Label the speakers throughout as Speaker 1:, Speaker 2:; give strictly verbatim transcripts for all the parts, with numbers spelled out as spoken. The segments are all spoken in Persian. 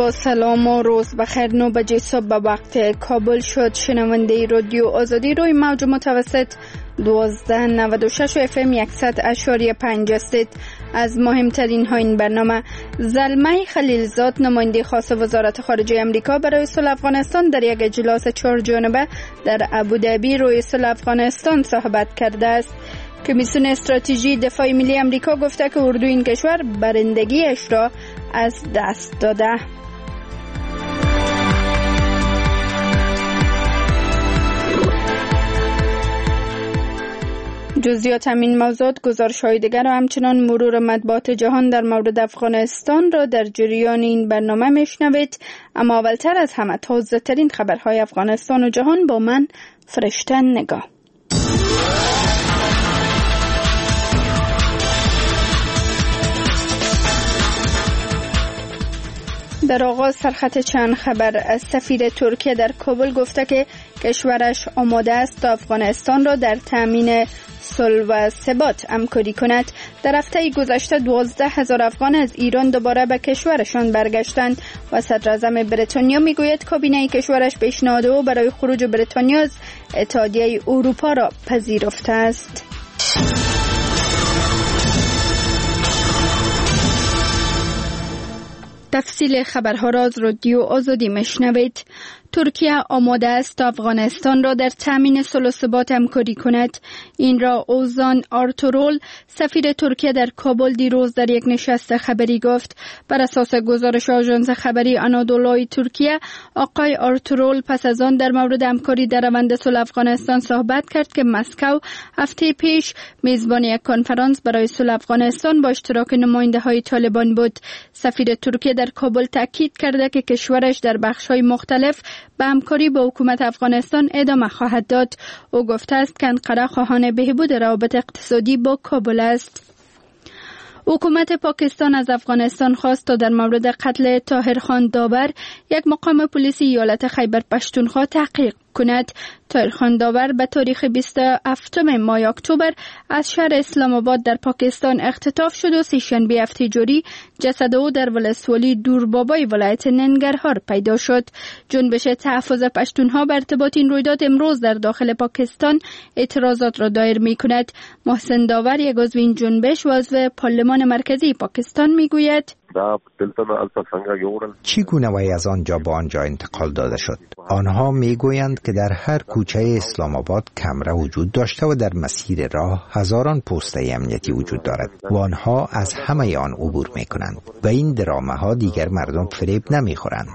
Speaker 1: با سلام و روز بخیر. نو بجه صبح به وقت کابل شد. شنونده رادیو آزادی روی موج متوسط دوازده نود و شش و اف ام صد اشاری پنج هستید. از مهمترین ها این برنامه: زلمه خلیلزاد نماینده خاص وزارت خارجه امریکا برای صلح افغانستان در یک اجلاس چهار جانبه در ابوظبی روی صلح افغانستان صحبت کرده است. کمیسیون استراتژی دفاع ملی امریکا گفته که اردو این کشور برندگیش را از دست داده. جزئیات همین موضوعات، گزارش‌های دیگر و همچنان مرور مطبوعات جهان در مورد افغانستان را در جریان این برنامه میشنوید. اما اولتر از همه تازه‌ترین خبرهای افغانستان و جهان با من فرشته نگاه. در آغاز سرخط چند خبر از سفیر ترکیه در کابل گفته که کشورش آماده است تا افغانستان را در تامین صلح و ثبات همکاری کند. در هفته گذشته دوازده هزار افغان از ایران دوباره به کشورشان برگشتند و صدراعظم بریتانیا میگوید کابینه کشورش پیشنهاد او برای خروج بریتانیا از اتحادیه اروپا را پذیرفته است. تفصیل خبرها را از رادیو آزادی میشنوید. ترکیه آماده است تا افغانستان را در تامین صلح و ثبات همکاری کند. این را اوزان آرتورول سفیر ترکیه در کابل دیروز در یک نشست خبری گفت. بر اساس گزارش آژانس خبری آنادولوی ترکیه، آقای آرتورول پس از آن در مورد همکاری در روند صلح افغانستان صحبت کرد که مسکو هفته پیش میزبان یک کنفرانس برای صلح افغانستان با اشتراک نماینده های طالبان بود. سفیر ترکیه در کابل تاکید کرده که کشورش در بخش‌های مختلف به همکاری با حکومت افغانستان ادامه خواهد داد. او گفته است که انقره خواهان بهبود روابط اقتصادی با کابل است. حکومت پاکستان از افغانستان خواست تا در مورد قتل طاهرخان داور یک مقام پلیسی ایالت خیبر پشتونخوا تحقیق کند. طاهرخان داور به تاریخ بیست و هفتم ماه اکتبر از شهر اسلام آباد در پاکستان اختطاف شد و سه‌شنبه هفته جاری جسد او در ولسوالی دوربابای ولایت ننگرهار پیدا شد. جنبش تحفظ پشتونها بر ارتباط این رویداد امروز در داخل پاکستان اعتراضات را دایر می کند. محسن داور، یک عضو این جنبش و عضو پارلمان مرکزی پاکستان، می گوید
Speaker 2: چگونه وی از آنجا به آنجا انتقال داده شد؟ آنها میگویند که در هر کوچه اسلام آباد کمره وجود داشته و در مسیر راه هزاران پوسته امنیتی وجود دارد و آنها از همه آن عبور میکنند و این درامه ها دیگر مردم فریب نمیخورند.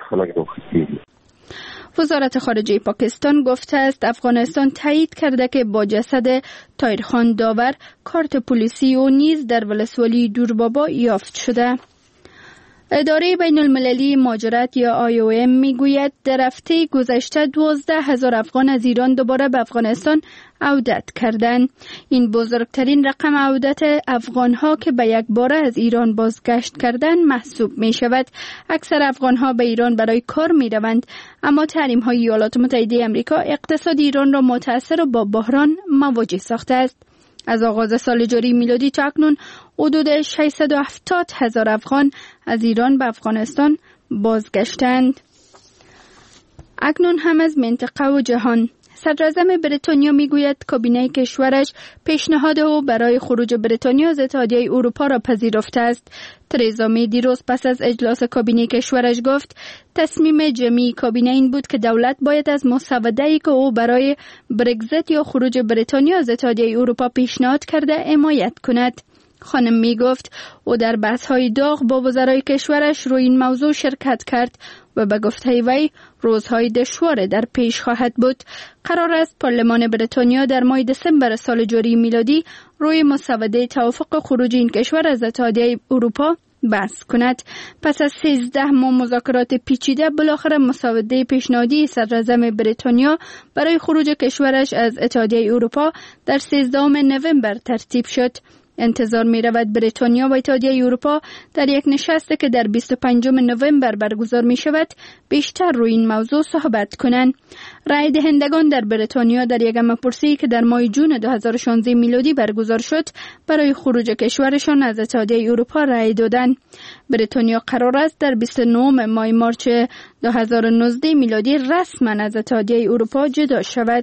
Speaker 1: وزارت خارجه پاکستان گفته است افغانستان تایید کرده که با جسد طاهرخان داور کارت پلیسی و نیز در ولسوالی دوربابا یافت شده. اداره بین المللی مهاجرت یا آی او ام میگوید در هفته گذشته دوازده هزار افغان از ایران دوباره به افغانستان عودت کردند. این بزرگترین رقم عودت افغانها که به یک باره از ایران بازگشت کردند محسوب می شود. اکثر افغانها به ایران برای کار می روند، اما تحریم های ایالات متحده آمریکا اقتصاد ایران را متاثر و با بحران مواجه ساخته است. از آغاز سال جاری میلادی تا اکنون حدود ششصد و هفتاد هزار افغان از ایران به افغانستان بازگشتند. اکنون هم از منطقه و جهان. صدراعظم بریتانیا میگوید کابینه کشورش پیشنهاد او برای خروج بریتانیا از اتحادیه اروپا را پذیرفته است. ترزا می دیروز پس از اجلاس کابینه کشورش گفت تصمیم جمعی کابینه این بود که دولت باید از مسوده‌ای که او برای برگزیت یا خروج بریتانیا از اتحادیه اروپا پیشنهاد کرده حمایت کند. خانم می گفت او در بحث‌های داغ با وزرای کشورش روی این موضوع شرکت کرد و به گفته وی روزهای دشوار در پیش خواهد بود. قرار است پارلمان بریتانیا در ماه دسامبر سال جاری میلادی روی مسوده توافق خروج این کشور از اتحادیه اروپا بحث کند. پس از سیزده ماه مذاکرات پیچیده بالاخره مسوده پیشنهادی صدراعظم بریتانیا برای خروج کشورش از اتحادیه اروپا در سیزدهم نوامبر ترتیب شد. انتظار می رود بریتانیا و اتحادیه اروپا در یک نشستی که در بیست و پنجم نوامبر برگزار می شود بیشتر روی این موضوع صحبت کنند. رای دهندگان در بریتانیا در یک همه‌پرسی که در ماه جون دو هزار و شانزده میلادی برگزار شد برای خروج کشورشان از اتحادیه اروپا رای دادند. بریتانیا قرار است در بیست و نهم ماه مارچ دو هزار و نوزده میلادی رسما از اتحادیه اروپا جدا شود.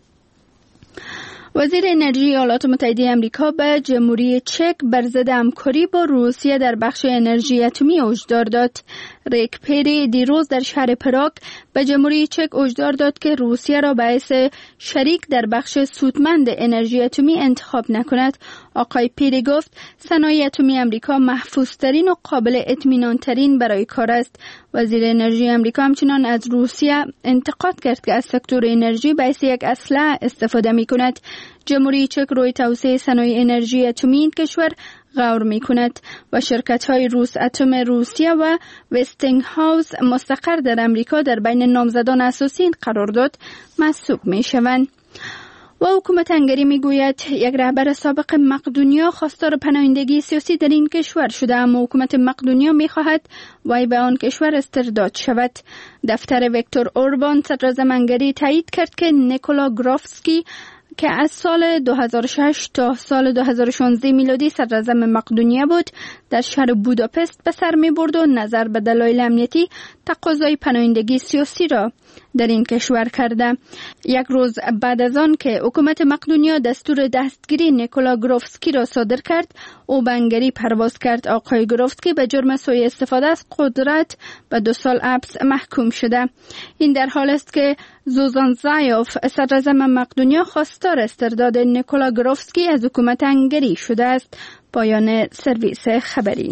Speaker 1: وزیر انرژی ایالات متحده آمریکا به جمهوری چک بر ضد همکاری با روسیه در بخش انرژی اتمی هشدار داد. ریک پیری دیروز در شهر پراگ به جمهوری چک هشدار داد که روسیه را باعث شریک در بخش سودمند انرژی اتمی انتخاب نکند. آقای پیری گفت صنایع اتمی آمریکا محفوظترین و قابل اطمینان ترین برای کار است. وزیر انرژی آمریکا همچنان از روسیه انتقاد کرد که از سکتور انرژی باعث یک اسلحه استفاده می کند. جمهوری چک روی توسعه صنایع انرژی اتمی این کشور غور می کند و شرکت های روس اتم روسیه و وستینگ هاوس مستقر در امریکا در بین نامزدان اساسی این قرارداد محسوب می شوند. و حکومت هنگری می گوید یک رهبر سابق مقدونیا خواستار پناهندگی سیاسی در این کشور شده، اما حکومت مقدونیا می خواهد وی به آن کشور استرداد شود. دفتر ویکتور اوربان صدراعظم هنگری تایید کرد که نیکولا گرافسکی که از سال دو هزار و شش تا سال دو هزار و شانزده میلادی صدراعظم مقدونیه بود در شهر بوداپست به سر می برد و نظر به دلایل امنیتی تقاضای پناهندگی سیاسی را در این کشور کرده. یک روز بعد از آن که حکومت مقدونیا دستور دستگیری نیکولا گروفسکی را صادر کرد، او به هنگری پرواز کرد. آقای گروفسکی به جرم سوء استفاده از قدرت به دو سال حبس محکوم شده. این در حال است که زوزان زایوف صدراعظم مقدونیا خواستار استرداد نیکولا گروفسکی از حکومت هنگری شده است. پایان سرویس خبری.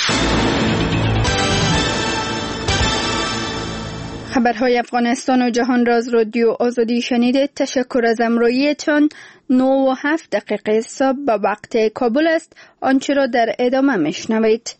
Speaker 1: خبرهای افغانستان و جهان را از رادیو آزادی شنیدید. تشکر از همراهیتان. نه و هفت دقیقه صبح به وقت کابل است. آنچه را در ادامه میشنوید.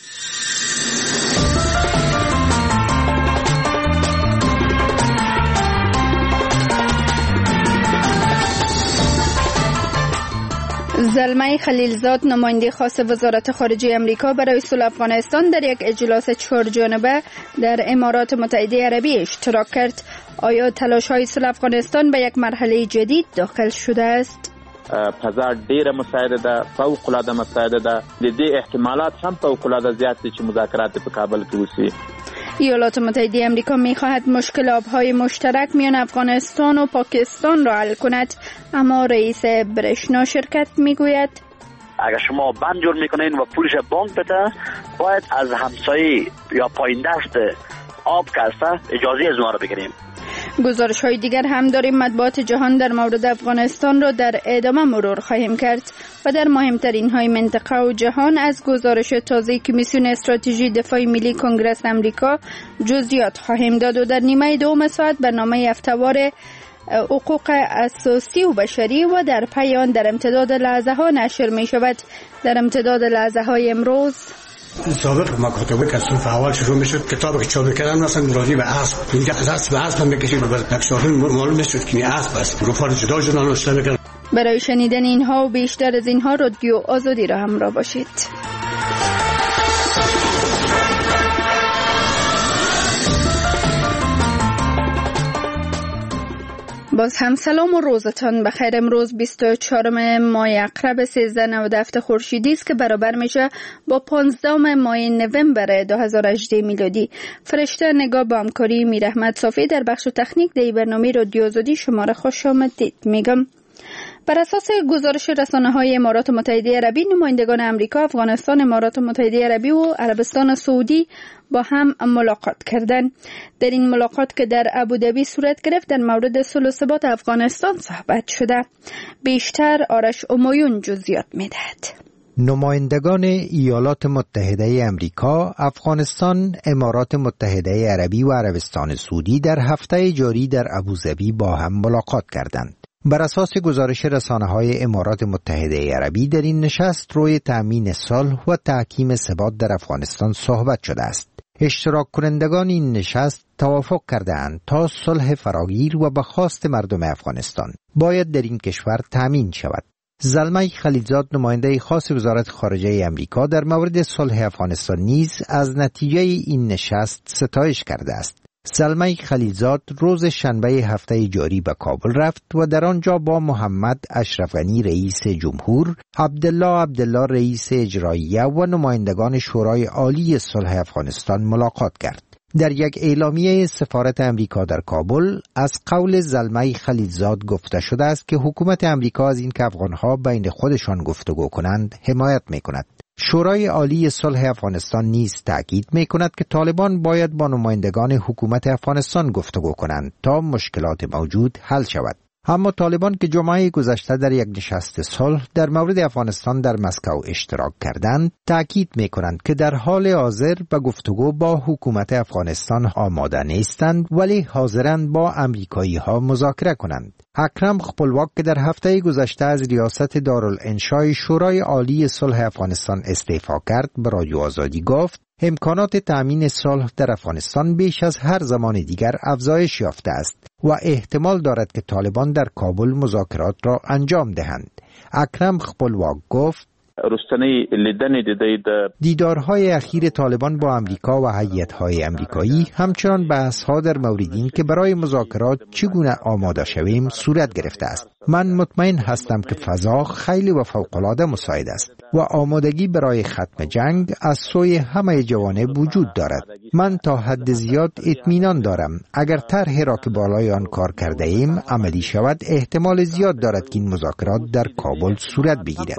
Speaker 1: زلمه خلیلزاد نماینده خاص وزارت خارجه امریکا برای صلح افغانستان در یک اجلاس چهار جانبه در امارات متحده عربی اشتراک کرد. آیا تلاش‌های صلح افغانستان به یک مرحله جدید داخل شده است؟
Speaker 3: فضا ډیره مساعده ده، فوق العاده مساعده ده. د دې احتمالات هم فوق العاده زیات دي چې مذاکرات په کابل کې وشي.
Speaker 1: ایالات متحده آمریکا می‌خواهد مشکل آب‌های مشترک میان افغانستان و پاکستان را حل کند، اما رئیس برشنا شرکت میگوید
Speaker 4: اگر شما بند جور میکنین و پولش بانک بده، باید از همسایه یا پایین دست آب کاسته اجازه از اونها رو بگیریم.
Speaker 1: گزارش های دیگر هم داریم. مطبوعات جهان در مورد افغانستان را در ادامه مرور خواهیم کرد و در مهمترین های منطقه و جهان از گزارش تازه کمیسیون استراتژی دفاع ملی کنگره امریکا جزئیات خواهیم داد و در نیمه دوم ساعت برنامه هفته‌وار حقوق اساسی و بشری و در پایان در امتداد لحظه ها نشر می شود. در امتداد لحظه های امروز
Speaker 5: سابق مکاتبه که صنف اول شروع میشد، کتابی که چاپ کردن مثلا راجع به اسب، اینجا از اسب به اسب میکشید و نقشه‌ها معلوم نشد که این اسب است. گفتار جدا جدا نوشته میکرد.
Speaker 1: برای شنیدن اینها و بیشتر از اینها رادیو آزادی را همراه باشید. باز هم سلام و روزتان بخیر. امروز بیست و چهارم ماه عقرب سیزده نود و هفت خورشیدی است که برابر میشه با پانزدهم ماه نوامبر دو هزار و هجده میلادی. فرشته نگاه با همکاری میر احمد صافی در بخش تکنیک در برنامه رادیو آزادی شما را خوش آمدید میگم. بر اساس گزارش رسانه‌های امارات متحده عربی، نمایندگان امریکا، افغانستان، امارات متحده عربی و عربستان سعودی با هم ملاقات کردند. در این ملاقات که در ابوظبی صورت گرفت، در مورد صلح و ثبات افغانستان صحبت شده. بیشتر آرش امایون جزئیات می‌دهد.
Speaker 2: نمایندگان ایالات متحده امریکا، افغانستان، امارات متحده عربی و عربستان سعودی در هفته جاری در ابوظبی با هم ملاقات کردند. بر اساس گزارش رسانه‌های امارات متحده عربی، در این نشست روی تأمین صلح و تحکیم ثبات در افغانستان صحبت شده است. اشتراک کنندگان این نشست توافق کردند تا صلح فراگیر و به خواست مردم افغانستان باید در این کشور تأمین شود. زلمه خلیلزاد نماینده خاص وزارت خارجه امریکا در مورد صلح افغانستان نیز از نتیجه این نشست ستایش کرده است. زلمه خلیلزاد روز شنبه هفته جاری به کابل رفت و در آنجا با محمد اشرف غنی رئیس جمهور، عبدالله عبدالله رئیس اجراییه و نمایندگان شورای عالی صلح افغانستان ملاقات کرد. در یک اعلامیه سفارت امریکا در کابل از قول زلمه خلیلزاد گفته شده است که حکومت امریکا از این که افغانها بین خودشان گفتگو کنند حمایت می‌کند. شورای عالی صلح افغانستان نیز تأکید می‌کند که طالبان باید با نمایندگان حکومت افغانستان گفتگو کنند تا مشکلات موجود حل شود. اما طالبان که جمعه گذشته در یک نشست صلح در مورد افغانستان در مسکو اشتراک کردند، تأکید می‌کنند که در حال حاضر به گفتگو با حکومت افغانستان آماده نیستند، ولی حاضرند با آمریکایی‌ها مذاکره کنند. اکرم خپلواک که در هفته گذشته از ریاست دارالانشای شورای عالی صلح افغانستان استعفا کرد، به رادیو آزادی گفت امکانات تأمین صلح در افغانستان بیش از هر زمان دیگر افزایش یافته است و احتمال دارد که طالبان در کابل مذاکرات را انجام دهند. اکرم خپلواک گفت
Speaker 3: رستنی لیدن دیدید
Speaker 2: دیدارهای اخیر طالبان با امریکا و هیئت‌های امریکایی همچنان بحث‌ها در مورد این که برای مذاکرات چگونه آماده شویم صورت گرفته است. من مطمئن هستم که فضا خیلی و فوق‌العاده مساعد است و آمادگی برای ختم جنگ از سوی همه جوانب وجود دارد. من تا حد زیاد اطمینان دارم اگر طرحی را که بالای آن کار کرده ایم عملی شود، احتمال زیاد دارد که این مذاکرات در کابل صورت بگیرد.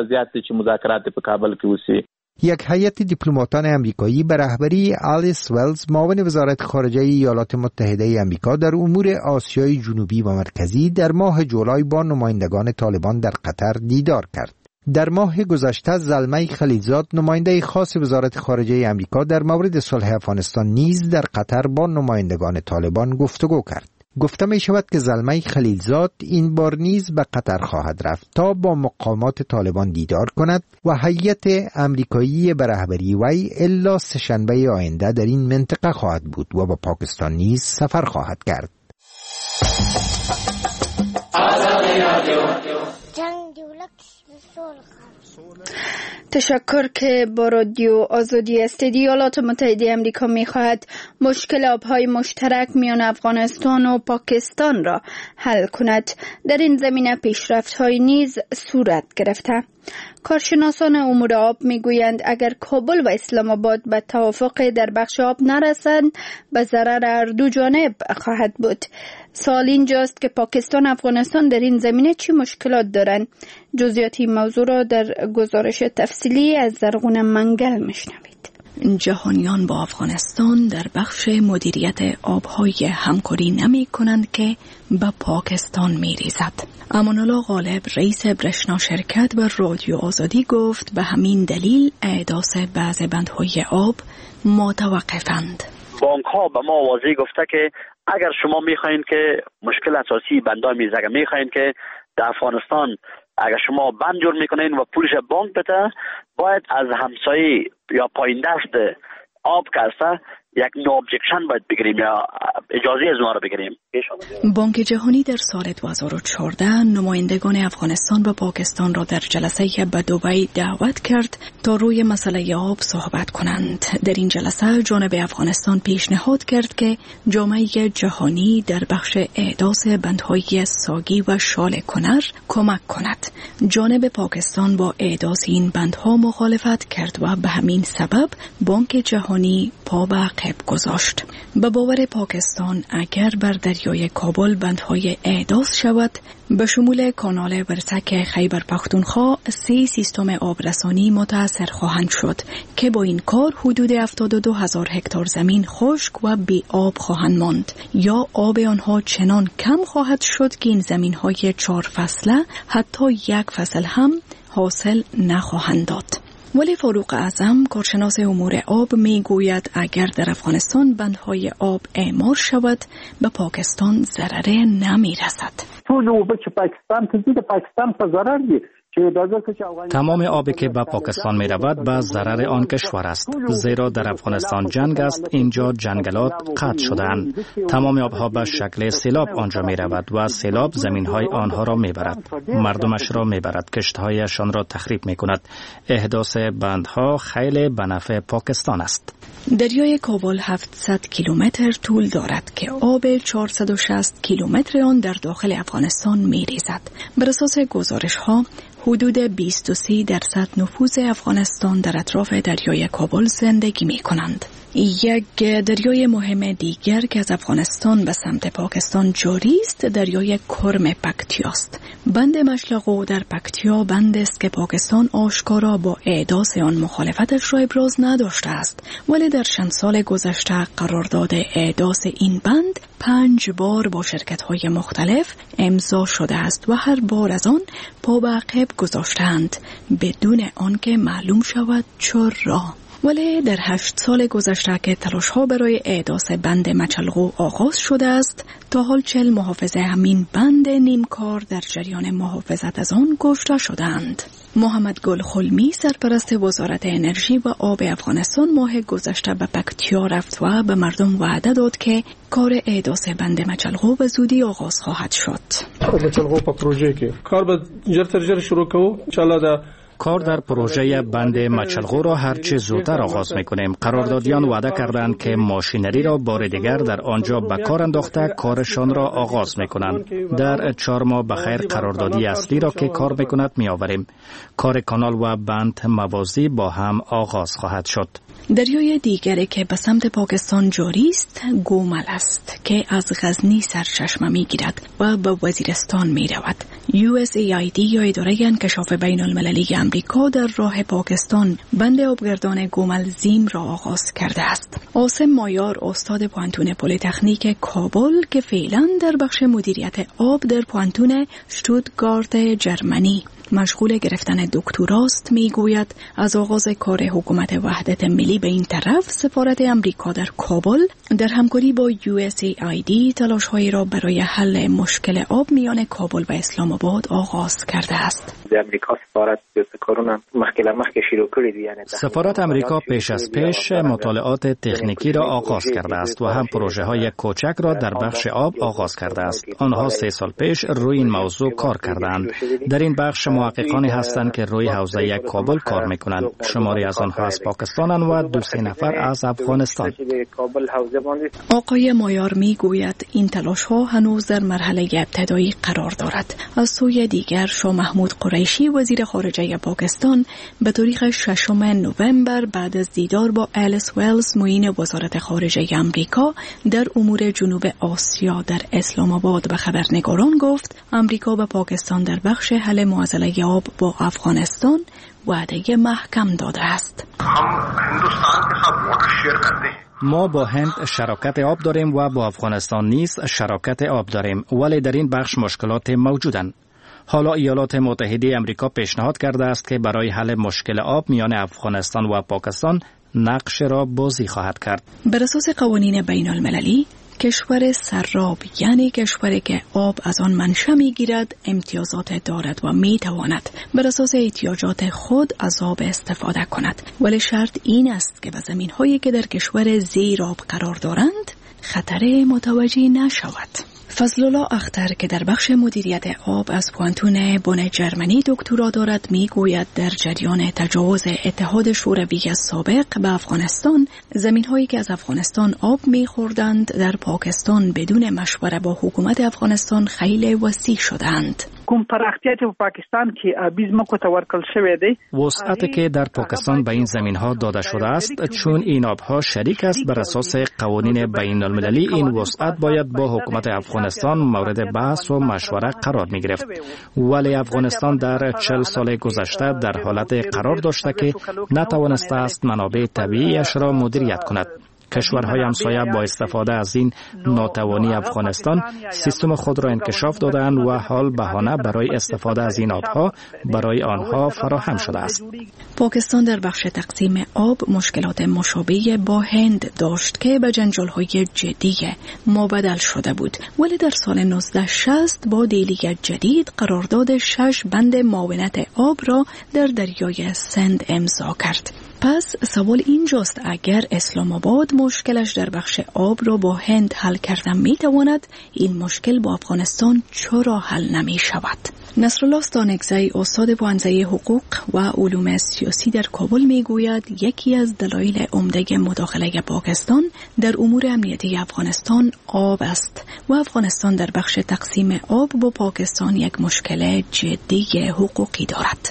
Speaker 2: یک هیئت دیپلماتان امریکایی به رهبری آلیس ولز، معاون وزارت خارجه ایالات متحده امریکا در امور آسیای جنوبی و مرکزی، در ماه جولای با نمایندگان طالبان در قطر دیدار کرد. در ماه گذشته زلمه خلیلزاد نماینده خاص وزارت خارجه امریکا در مورد صلح افغانستان نیز در قطر با نمایندگان طالبان گفتگو کرد. گفته می شود که زلمه خلیلزاد این بار نیز به قطر خواهد رفت تا با مقامات طالبان دیدار کند و هیئت امریکایی به رهبری وی الا سه‌شنبه آینده در این منطقه خواهد بود و به پاکستان نیز سفر خواهد کرد.
Speaker 1: تشکر که با رادیو آزادی استدی ایالات متحده امریکا می خواهد مشکل آبهای مشترک میان افغانستان و پاکستان را حل کند. در این زمینه پیشرفت‌های نیز صورت گرفته. کارشناسان امور آب میگویند اگر کابل و اسلام آباد به توافق در بخش آب نرسند، به ضرر هر دو جانب خواهد بود. سوال اینجاست که پاکستان و افغانستان در این زمینه چی مشکلات دارند؟ جزئیات این موضوع را در گزارش تفصیلی از زرغون منگل میشنوید.
Speaker 6: جهانیان با افغانستان در بخش مدیریت آبهای همکاری نمی کنند که به پاکستان می ریزد. امان‌الله غالب رئیس برشنا شرکت به رادیو آزادی گفت به همین دلیل احداث بعض بندهای آب متوقفند.
Speaker 4: بانک ها به ما واضح گفته که اگر شما میخواین که مشکل اساسی بندای میزگه میخواین که در افغانستان اگر شما بند جور میکنین و پولش بانک بده، باید از همسایه یا پایین دست آب کسته یک نو ابجکشن باید بگیریم یا اجازه از ما رو بگیریم.
Speaker 6: بانک جهانی در سال دو هزار و چهارده نمایندگان افغانستان و پاکستان را در جلسه به دبی دعوت کرد تا روی مسئله آب صحبت کنند. در این جلسه جانب افغانستان پیشنهاد کرد که جامعه جهانی در بخش احداث بندهای ساگی و شال کنر کمک کند. جانب پاکستان با احداث این بندها مخالفت کرد و به همین سبب بانک جهانی پا به عقب گذاشت. به باور پاکستان اگر بر دریای کابل بندهای احداث شود، به شمول کانال ورسک خیبر پختونخوا سه سیستم آبرسانی متاثر خواهند شد که با این کار حدود هفتاد و دو هزار هکتار زمین خشک و بی آب خواهند ماند یا آب آنها چنان کم خواهد شد که این زمین‌های چهار فصله حتی یک فصل هم حاصل نخواهند داد. ولی فاروق اعظم کارشناس امور آب می گوید اگر در افغانستان بندهای آب اعمار شود به پاکستان ضرر نمی رسد.
Speaker 7: ټول اوبه چې پاکستان ته ځي د پاکستان په ضرر دي تمام آبی که به پاکستان می رود به ضرر آن کشور است، زیرا در افغانستان جنگ است. اینجا جنگلات قطع شده‌اند. تمام آبها به شکل سیلاب آنجا می رود و سیلاب زمین های آنها را می برد، مردمش را می برد، کشت‌هایشان را تخریب می کند. احداث بندها خیلی به نفع پاکستان است.
Speaker 6: دریای کابل هفتصد کیلومتر طول دارد که آب چهارصد و شصت کیلومتر آن در داخل افغانستان می ریزد. بر اساس گزارش ها حدود بیست و سه درصد نفوذ افغانستان در اطراف دریای کابل زندگی می کنند. یک دریای مهم دیگر که از افغانستان به سمت پاکستان جاری است دریای کرم پکتیا است. بند مشلغو در پکتیا بند است که پاکستان آشکارا با احداث آن مخالفتش را ابراز نداشته است، ولی در چند سال گذشته قرارداد احداث این بند پنج بار با شرکت‌های مختلف امضا شده است و هر بار از آن پا به عقب گذاشتند بدون آنکه معلوم شود چرا. ولی در هشت سال گذشته که تلاش‌ها برای احداث بند مچلغو آغاز شده است، تا حال چهل محافظ همین بند نیمکار در جریان محافظت از آن کشته شدند. محمد گل خلمی سرپرست وزارت انرژی و آب افغانستان ماه گذشته به پکتیا رفت و به مردم وعده داد که کار احداث بند مچلغو به زودی آغاز خواهد شد.
Speaker 8: مچلغو په پروژه کې کار به جرتر جر شروع کوو ان شاء الله. دا
Speaker 7: کار در پروژه بند مچلغو را هرچه زودتر آغاز می‌کنیم. قراردادیان وعده کردند که ماشینری را بار دیگر در آنجا به کار انداخته کارشان را آغاز می‌کنند. در چهار ماه بخیر قراردادی اصلی را که کار می‌کند می‌آوریم. کار کانال و بند موازی با هم آغاز خواهد شد.
Speaker 6: دریای دیگری که به سمت پاکستان جاری است گومل است که از غزنی سرچشمه می‌گیرد و به وزیرستان می‌رود. یو اس ای آی دی یا اداره انکشاف بین المللی امریکا در راه پاکستان بند آبگردان گومل زیم را آغاز کرده است. عاصم مایار استاد پوانتون پلی‌تکنیک کابل که فعلا در بخش مدیریت آب در پوانتون شتوتگارت جرمنی مشغول گرفتن دکتراست میگوید از آغاز کار حکومت وحدت ملی به این طرف سفارت امریکا در کابل در همکاری با یو اس ای آی دی تلاش‌هایی را برای حل مشکل آب میان کابل و اسلام آباد آغاز کرده است.
Speaker 7: سفارت امریکا پیش از پیش مطالعات تکنیکی را آغاز کرده است و هم پروژه های کوچک را در بخش آب آغاز کرده است. آنها سه سال پیش روی این موضوع کار کردند. در این بخش محققانی هستند که روی حوزه کابل کار میکنند. شماری از آنها از پاکستانند و دو سه نفر از افغانستان.
Speaker 6: آقای مایار میگوید این تلاش ها هنوز در مرحله ابتدایی قرار دارد. از سوی دیگر شاه محمود قریشی وزیر خارجه پاکستان به تاریخ ششم نوامبر بعد از دیدار با الیس ویلز معین وزارت خارجه امریکا در امور جنوب آسیا در اسلام آباد به خبرنگاران گفت امریکا به پاکستان در بخش حل معضله آب با افغانستان وعده محکم داده است.
Speaker 7: ما با هند شراکت آب داریم و با افغانستان نیز شراکت آب داریم، ولی در این بخش مشکلات موجودند. حالا ایالات متحده امریکا پیشنهاد کرده است که برای حل مشکل آب میان افغانستان و پاکستان نقش را بازی خواهد کرد.
Speaker 6: بر اساس قوانین بین المللی کشور سراب یعنی کشوری که آب از آن منشأ میگیرد امتیازات دارد و میتواند بر اساس احتیاجات خود از آب استفاده کند، ولی شرط این است که به زمین‌هایی که در کشور زیر آب قرار دارند خطر متوجه نشود. فضلالله اختر که در بخش مدیریت آب از پوانتون بن جرمنی دکترا دارد میگوید در جریان تجاوز اتحاد شوروی سابق به افغانستان زمین‌هایی که از افغانستان آب می‌خوردند در پاکستان بدون مشوره با حکومت افغانستان خیلی وسیع شدند.
Speaker 9: کوم پراختیات په پاکستان کې آبی ځمکو ته ورکړل شوی دی.
Speaker 7: وسعتی که در پاکستان به این زمین‌ها داده شده است چون این آب‌ها شریک است بر اساس قوانین بین المللی این وسعت باید با حکومت افغانستان مورد بحث و مشوره قرار می‌گرفت، ولی افغانستان در چهل سال گذشته در حالت قرار داشته که نتوانسته است منابع طبیعیش را مدیریت کند. کشورهای همسایه با استفاده از این ناتوانی افغانستان سیستم خود را انکشاف دادند و حال بهانه برای استفاده از این آبها برای آنها فراهم شده است.
Speaker 6: پاکستان در بخش تقسیم آب مشکلات مشابه با هند داشت که به جنجال‌های جدی مبدل شده بود، ولی در سال نوزده شصت با دیلی جدید قرارداد شش بند معاونت آب را در دریای سند امضا کرد. پس سوال اینجاست اگر اسلام آباد مشکلش در بخش آب را با هند حل کرده می تواند، این مشکل با افغانستان چرا حل نمی شود؟ نصرالله ستانکزی استاد پوهنځی حقوق و علوم سیاسی در کابل می گوید یکی از دلایل عمده مداخله پاکستان در امور امنیتی افغانستان آب است و افغانستان در بخش تقسیم آب با پاکستان یک مشکل جدی حقوقی دارد.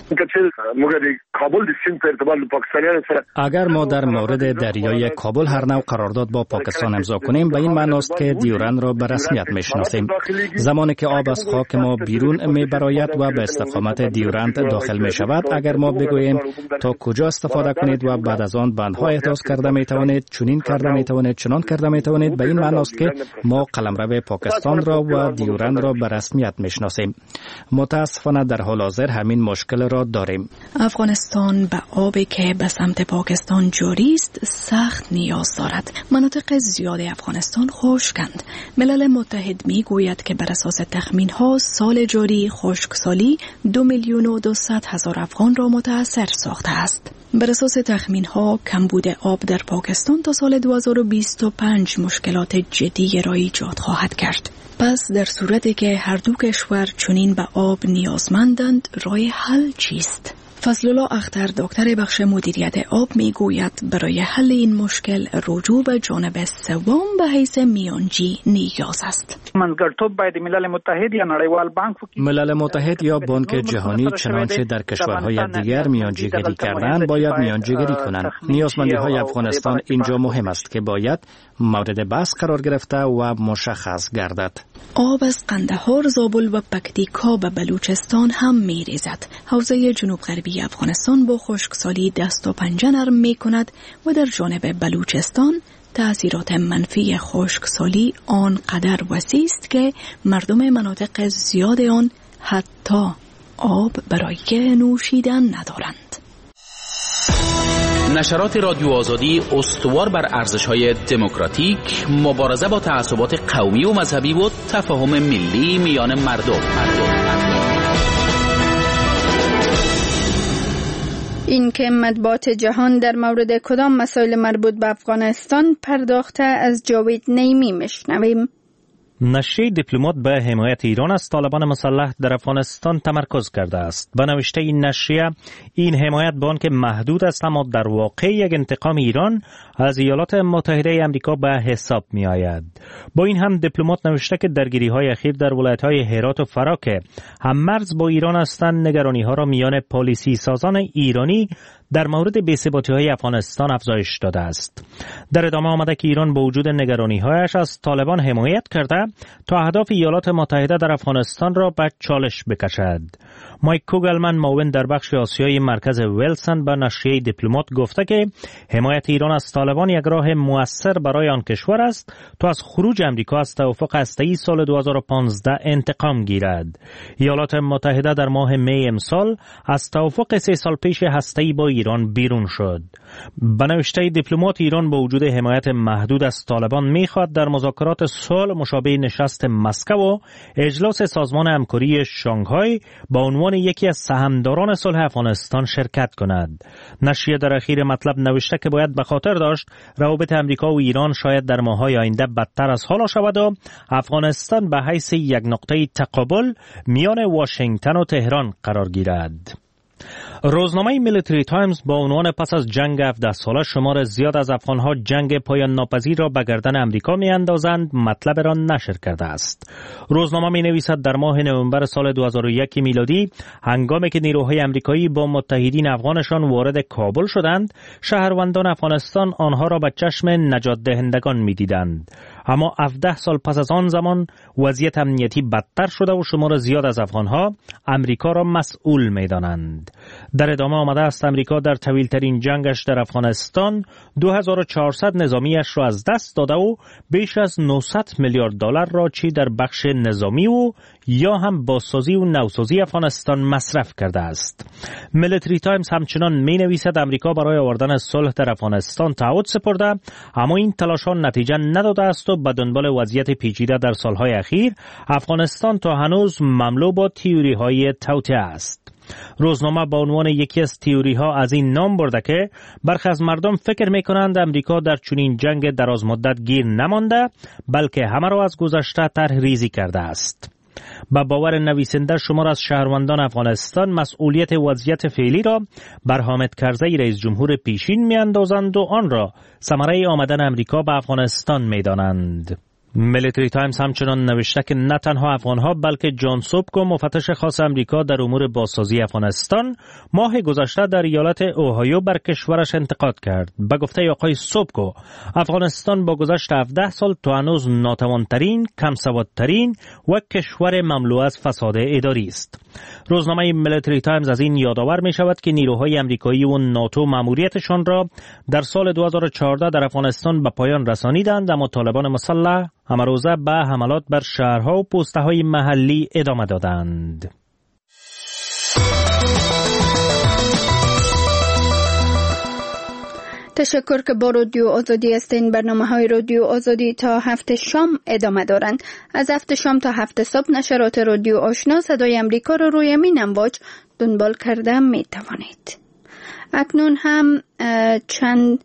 Speaker 7: اگر ما در مورد دریای کابل هر نوع قرارداد با پاکستان امضا کنیم، به این معنی است که دیورند را به رسمیت میشناسیم. زمانی که آب از خاک ما بیرون میبراید و به استقامت دیورند داخل می شود، اگر ما بگوییم تا کجا استفاده کنید و بعد از آن بندها احداث کرده می توانید، چنین کرده می توانید، چنان کرده می توانید، به این معنی است که ما قلمرو پاکستان را و دیورند را به رسمیت میشناسیم. متاسفانه در حال حاضر همین مشکل را داریم.
Speaker 6: افغانستان به آبی که به سمت پاکستان جاری است سخت نیاز دارد. مناطق زیاد افغانستان خشکند. ملل متحد می گوید که بر اساس تخمین ها سال جاری خشکسالی دو میلیون و دویست هزار افغان را متاثر ساخته است. بر اساس تخمین ها کمبود آب در پاکستان تا سال دو هزار و بیست و پنج مشکلات جدی را ایجاد خواهد کرد. پس در صورتی که هر دو کشور چنین به آب نیازمندند، راه حل چیست؟ فضلالله اختر دکتر بخش مدیریت آب می گوید برای حل این مشکل رجوع به جانب سوم به حیث میانجی نیاز است.
Speaker 9: منځګړیتوب باید ملل متحد یا نړیوال بانک
Speaker 7: ملل متحد یا بانک جهانی چنانچه در کشورهای دیگر میانجیگری کردن باید میانجیگری کنند. نیازمندی های افغانستان اینجا مهم است که باید مورد بحث قرار گرفته و مشخص گردد.
Speaker 6: آب از قندهار، زابل و پکتیکا به بلوچستان هم می ریزد. حوزه جنوب غربی افغانستان با خشکسالی دست و پنجه نرم می کند و در جانب بلوچستان تأثیرات منفی خشکسالی آنقدر وسیع است که مردم مناطق زیاد آن حتی آب برای نوشیدن ندارند.
Speaker 10: نشرات رادیو آزادی استوار بر ارزش‌های دموکراتیک، مبارزه با تعصبات قومی و مذهبی و تفاهم ملی میان مردم.
Speaker 1: این که مطبوعات جهان در مورد کدام مسائل مربوط به افغانستان پرداخته از جاوید نیمی میشنویم.
Speaker 11: نشریه دیپلمات به حمایت ایران از طالبان مسلح در افغانستان تمرکز کرده است. به نوشته این نشریه این حمایت به آن که محدود است اما در واقع یک انتقام ایران از ایالات متحده آمریکا به حساب می آید. با این هم دیپلمات نوشته که درگیری های اخیر در ولایت های هرات و فرا که هم مرز با ایران هستند نگرانی ها را میان پالیسی سازان ایرانی در مورد بی‌ثباتی های افغانستان افزایش داده است. در ادامه آمده که ایران با وجود نگرانی هایش از طالبان حمایت کرده تا اهداف ایالات متحده در افغانستان را به چالش بکشد. مایک کوگلمن معاون در بخش آسیایی مرکز ویلسن به نشریه دیپلمات گفته که حمایت ایران از طالبان یک راه مؤثر برای آن کشور است تا از خروج آمریکا از توافق هسته‌ای سال دو هزار و پانزده انتقام گیرد. ایالات متحده در ماه می امسال از توافق سه سال پیش هسته‌ای با ایران بیرون شد. به نوشته دیپلمات ایران با وجود حمایت محدود از طالبان می‌خواهد در مذاکرات صلح مشابه نشست مسکو و اجلاس سازمان همکاری شانگهای با عنوان یکی از سهامداران صلح افغانستان شرکت کند. نشریه در اخیر مطلب نوشته که باید به خاطر داشت روابط امریکا و ایران شاید در ماه‌های آینده بدتر از حال شود و افغانستان به حیث یک نقطه تقابل میان واشنگتن و تهران قرار گیرد. روزنامه میلیتری تایمز با عنوان پس از جنگ هفده ساله شمار زیاد از افغانها جنگ پایان ناپذیر را به گردن امریکا می اندازند مطلب را نشر کرده است. روزنامه می نویسد در ماه نوامبر سال دو هزار و یک میلادی هنگامی که نیروهای امریکایی با متحدین افغانشان وارد کابل شدند، شهروندان افغانستان آنها را به چشم نجات دهندگان می دیدند. اما هفده سال پس از آن زمان وضعیت امنیتی بدتر شده و شمار زیاد از افغانها امریکا را مسئول می‌دانند. در ادامه آمده است امریکا در طویل‌ترین جنگش در افغانستان دو هزار و چهارصد نظامیش را از دست داده و بیش از نهصد میلیارد دلار را چی در بخش نظامی و یا هم بازسازی و نوسازی افغانستان مصرف کرده است. میلیتری تایمز همچنان می نویسد امریکا برای آوردن صلح در افغانستان تعهد سپرده، اما این تلاشان نتیجه نداده است و به دنبال وضعیت پیچیده در سالهای اخیر افغانستان تا هنوز مملو با تئوری های توطئه است. روزنامه با عنوان یکی از تئوری ها از این نام برده که برخی از مردم فکر می کنند امریکا در چنین جنگ دراز مدت گیر نمانده، بلکه همه را از گذشته طرح ریزی کرده است. با باور نویسنده شمار از شهروندان افغانستان مسئولیت وضعیت فعلی را بر حامد کرزی رئیس جمهور پیشین می اندازند و آن را ثمره آمدن امریکا به افغانستان می دانند. میلیتری تایمز همچنان نوشته که نه تنها افغانها بلکه جان سوبکو مفتش خاص امریکا در امور بازسازی افغانستان ماه گذشته در ایالت اوهایو بر کشورش انتقاد کرد. به گفته آقای سوبکو افغانستان با گذشت هفده سال تا هنوز ناتوانترین، کمسوادترین و کشور مملو از فساد اداری است. روزنامه میلیتری تایمز از این یادآور می شود که نیروهای امریکایی و ناتو ماموریتشان را در سال دو هزار و چهارده در افغانستان به پایان رسانیدند، اما طالبان مسلح امروزه به حملات بر شهرها و پست‌های محلی ادامه دادند.
Speaker 1: تشکر که با رادیو آزادی هستین. برنامه های رادیو آزادی تا هفت شام ادامه دارند. از هفت شام تا هفت صبح نشرات رادیو آشنا صدای امریکا را روی مین امواج دنبال کرده می توانید. اکنون هم چند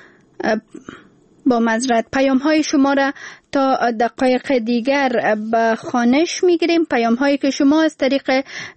Speaker 1: با معذرت پیام های شما را تا دقایق دیگر به خوانش می گیریم. پیام هایی که شما از طریق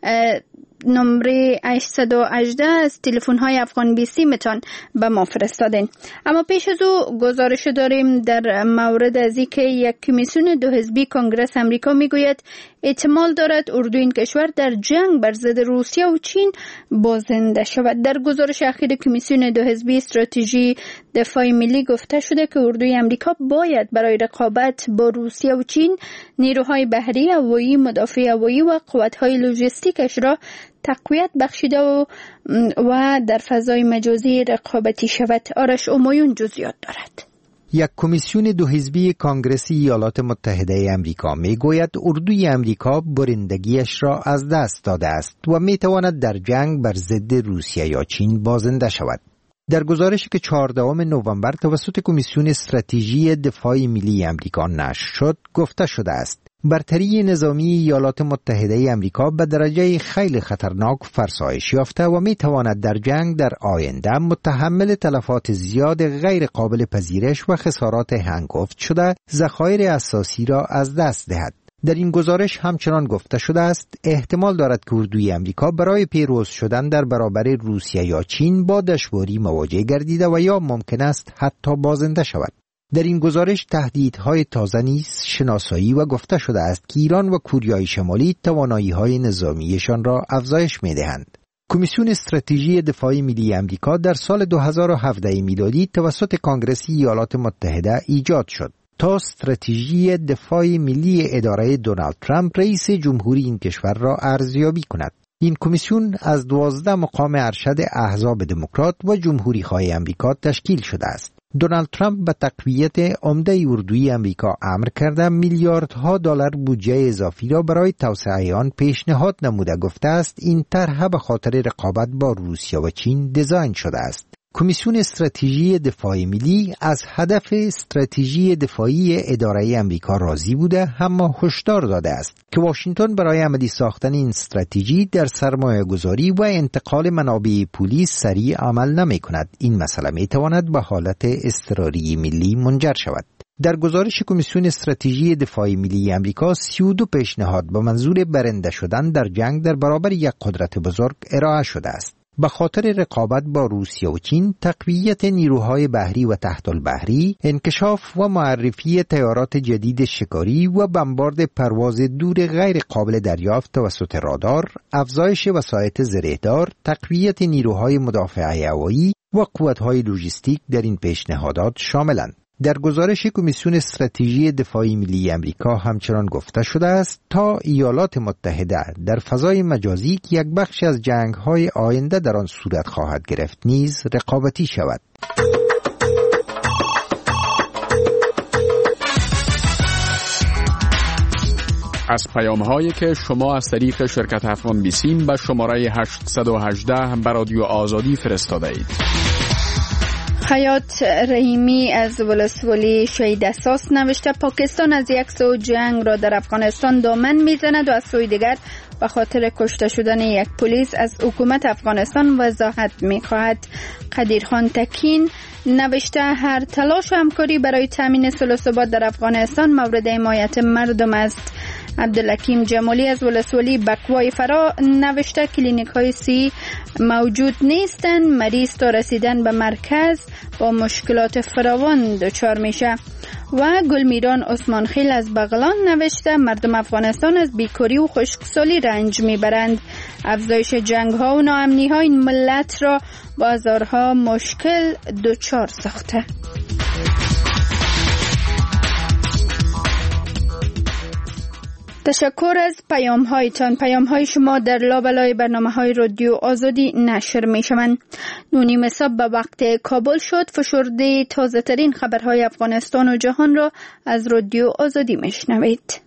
Speaker 1: نمره هشتصد و هجده از تلفن های افغان بی سی متان به ما فرستادین. اما پیش از او گزارش داریم در مورد از اینکه یک کمیسیون دو حزبی کنگره امریکا میگوید احتمال دارد اردو این کشور در جنگ بر ضد روسیه و چین بازنده شود. در گزارش اخیر کمیسیون دو حزبی استراتژی دفاع ملی گفته شده که اردوی امریکا باید برای رقابت با روسیه و چین نیروهای بحری، هوایی، مدافع هوایی و قوت‌های لوجستیکش را تقویت بخشیده و, و در فضای مجازی رقابتی شود. آرش امایون جزئیات دارد.
Speaker 2: یک کمیسیون دو حزبی کانگرس ایالات متحده امریکا می گوید اردوی امریکا برندگیش را از دست داده است و می تواند در جنگ بر ضد روسیه یا چین بازنده شود. در گزارشی که چهاردهم نوامبر توسط کمیسیون استراتژی دفاع ملی امریکا نشر شد گفته شده است برتری نظامی ایالات متحده امریکا به درجه خیلی خطرناک فرسایش یافته و می تواند در جنگ در آینده متحمل تلفات زیاد غیر قابل پذیرش و خسارات هنگفت شده ذخایر اساسی را از دست دهد. در این گزارش همچنان گفته شده است احتمال دارد که اردوی امریکا برای پیروز شدن در برابر روسیه یا چین با دشواری مواجه گردیده و یا ممکن است حتی بازنده شود. در این گزارش تهدیدهای تازه نیز شناسایی و گفته شده است که ایران و کوریای شمالی توانایی‌های نظامیشان را افزایش می‌دهند. کمیسیون استراتژی دفاع ملی امریکا در سال دو هزار و هفده میلادی توسط کانگرس ایالات متحده ایجاد شد تا استراتژی دفاع ملی اداره دونالد ترامپ رئیس جمهوری این کشور را ارزیابی کند. این کمیسیون از دوازده مقام ارشد احزاب دموکرات و جمهوری‌خواه امریکا تشکیل شده است. دونالد ترامپ به تقویت عمده اردوی امریکا امر کرده میلیاردها دلار بودجه اضافی را برای توسعه آن پیشنهاد نموده گفته است این طرح به خاطر رقابت با روسیه و چین دیزاین شده است. کمیسیون استراتژی دفاع ملی از هدف استراتژی دفاعی اداره امریکا راضی بوده اما هشدار داده است که واشنگتن برای عملی ساختن این استراتژی در سرمایه گذاری و انتقال منابع پولی سریع عمل نمی کند. این مسئله می تواند به حالت اضطراری ملی منجر شود. در گزارش کمیسیون استراتژی دفاع ملی امریکا سی و دو پیشنهاد با منظور برنده شدن در جنگ در برابر یک قدرت بزرگ ارائه شده است. به خاطر رقابت با روسیه و چین، تقویت نیروهای بحری و تحت البحری، انکشاف و معرفی طیارات جدید شکاری و بمبارد پرواز دور غیر قابل دریافت توسط رادار، افزایش وسایط زرهدار، تقویت نیروهای مدافع هوایی و قوت‌های لوجستیک در این پیشنهادات شاملند. در گزارش کمیسیون استراتژی دفاعی ملی امریکا همچنان گفته شده است تا ایالات متحده در فضای مجازی که یک بخش از جنگ‌های آینده در آن صورت خواهد گرفت نیز رقابتی شود.
Speaker 12: از پیام‌هایی که شما از طریق شرکت افغان بیسیم به شماره هشت یک هشت به رادیو آزادی فرستاده اید.
Speaker 1: حیات رحیمی از ولسوالی شهید اساس نوشته پاکستان از یک سو جنگ را در افغانستان دامن میزند و از سوی دیگر به خاطر کشته شدن یک پلیس از حکومت افغانستان وضاحت میخواهد. قدیرخان تکین نوشته هر تلاش و همکاری برای تامین صلح و ثبات در افغانستان مورد حمایت مردم است. عبدالحکیم جمالی از ولسوالی بکوای فرا نوشته کلینیک های سی موجود نیستند، مریض تا رسیدن به مرکز با مشکلات فراوان دچار میشه. و گلمیران عثمان خیل از بغلان نوشته مردم افغانستان از بیکاری و خشکسالی رنج میبرند. افزایش جنگ ها و ناامنی ها این ملت را با هزارها مشکل دچار ساخته. تشکر از پیام هایتان. پیام های شما در لابلای برنامه های رادیو آزادی نشر می شوند. نونیم صبح به وقت کابل شد. فشرده تازه ترین خبرهای افغانستان و جهان را از رادیو آزادی می شنوید.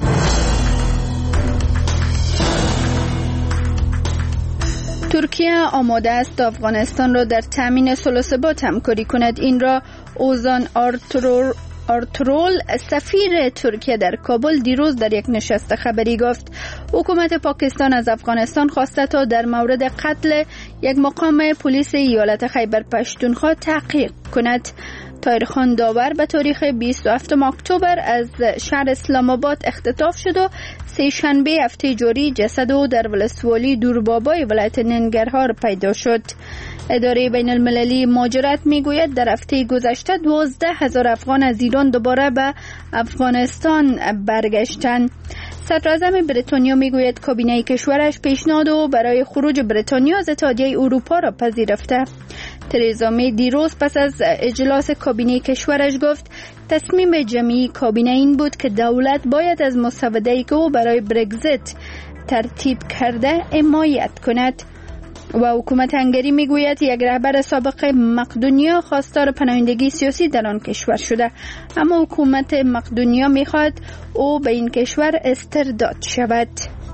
Speaker 1: ترکیه آماده است افغانستان را در تامین صلح و ثبات همکاری کند. این را اوزان آرترور آرترول سفیر ترکیه در کابل دیروز در یک نشست خبری گفت. حکومت پاکستان از افغانستان خواسته تا در مورد قتل یک مقام پلیس ایالت خیبر پشتونخوا تحقیق کند. طاهرخان داور به تاریخ بیست و هفتم اکتبر از شهر اسلام آباد اختطاف شد و سه شنبه هفته جاری جسد او در ولسوالی دوربابای ولایت ننگرهار پیدا شد. اداره بین المللی مهاجرت میگوید در هفته گذشته دوازده هزار افغان از ایران دوباره به افغانستان برگشتند. صدراعظم بریتانیا میگوید کابینه کشورش پیشنهاد او برای خروج بریتانیا از اتحادیه اروپا را پذیرفته. تریزا می دیروز پس از اجلاس کابینه کشورش گفت تصمیم جمعی کابینه این بود که دولت باید از مسوده‌ای که او برای برگزیت ترتیب کرده حمایت کند. و حکومت هنگری میگوید یک رهبر سابق مقدونیا خواستار پناهندگی سیاسی در آن کشور شده، اما حکومت مقدونیا میخواد او به این کشور استرداد شود.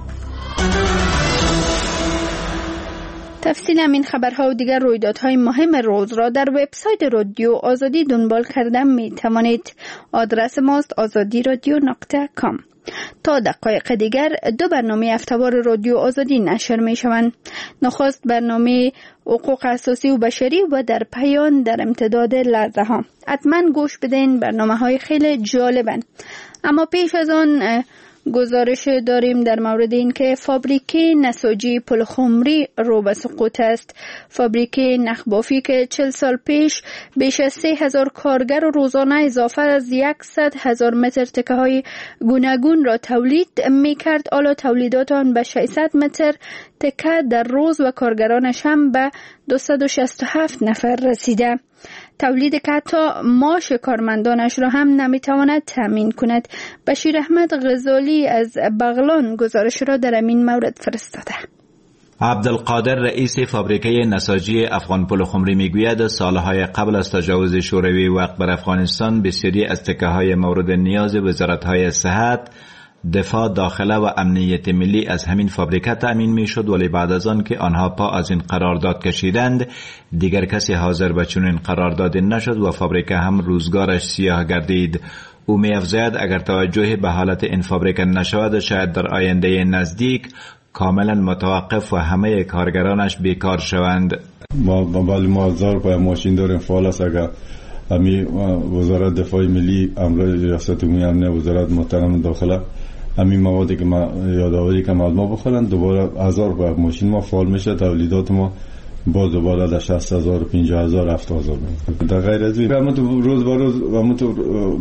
Speaker 1: تفصیل همین خبرها و دیگر رویدادهای مهم روز را در وبسایت رادیو آزادی دنبال کردن می توانید. آدرس ماست آزادی رادیو نقطه کام. تا دقایق دیگر دو برنامه هفته‌وار رادیو آزادی نشر می شوند. نخست برنامه حقوق اساسی و بشری و در پایان در امتداد لحظه ها. حتما گوش بدین، برنامه های خیلی جالبن. اما پیش از آن گزارش داریم در مورد این که فابریکه نساجی پلخمری رو به سقوط است. فابریکه نخبافی که چل سال پیش بیش از سه هزار کارگر و روزانه اضافه از یکصد هزار متر تکه های گوناگون را تولید می کرد، حالا تولیدات آن به ششصد متر تکه در روز و کارگرانش هم به دویست و شصت و هفت نفر رسیده. تولید که حتی معاش کارمندانش را هم نمیتواند تامین کند. بشیر احمد غزالی از بغلان گزارش را در این مورد فرستاده.
Speaker 13: عبدالقادر رئیس فابریکه نساجی افغان پلخمری میگوید سالهای قبل از تجاوز شوروی وقت بر افغانستان بسیاری از تکه های مورد نیاز وزارت‌های صحت، دفاع، داخله و امنیت ملی از همین فابریکه تأمین می شد، ولی بعد از آن که آنها پا از این قرارداد کشیدند دیگر کسی حاضر به چنین قرارداد نشد و فابریکه هم روزگارش سیاه گردید. او می افزاید اگر توجه به حالت این فابریکه نشود شاید در آینده نزدیک کاملا متوقف و همه کارگرانش بیکار شوند.
Speaker 14: ما بالی ما هزار پای ماشین داریم فعال است. اگر امی وزارت دفاع ملی، امر ریاست عمومی امنیت، وزارت محترم داخله همین موادی که ما یادآوری که ما بخورن دوباره هزار پای ماشین ما فعال میشه، تولیدات ما باز دوباره در شصت هزار پنجاه هزار هفتاد هزار در غیر از این همون تو روز به روز همون تو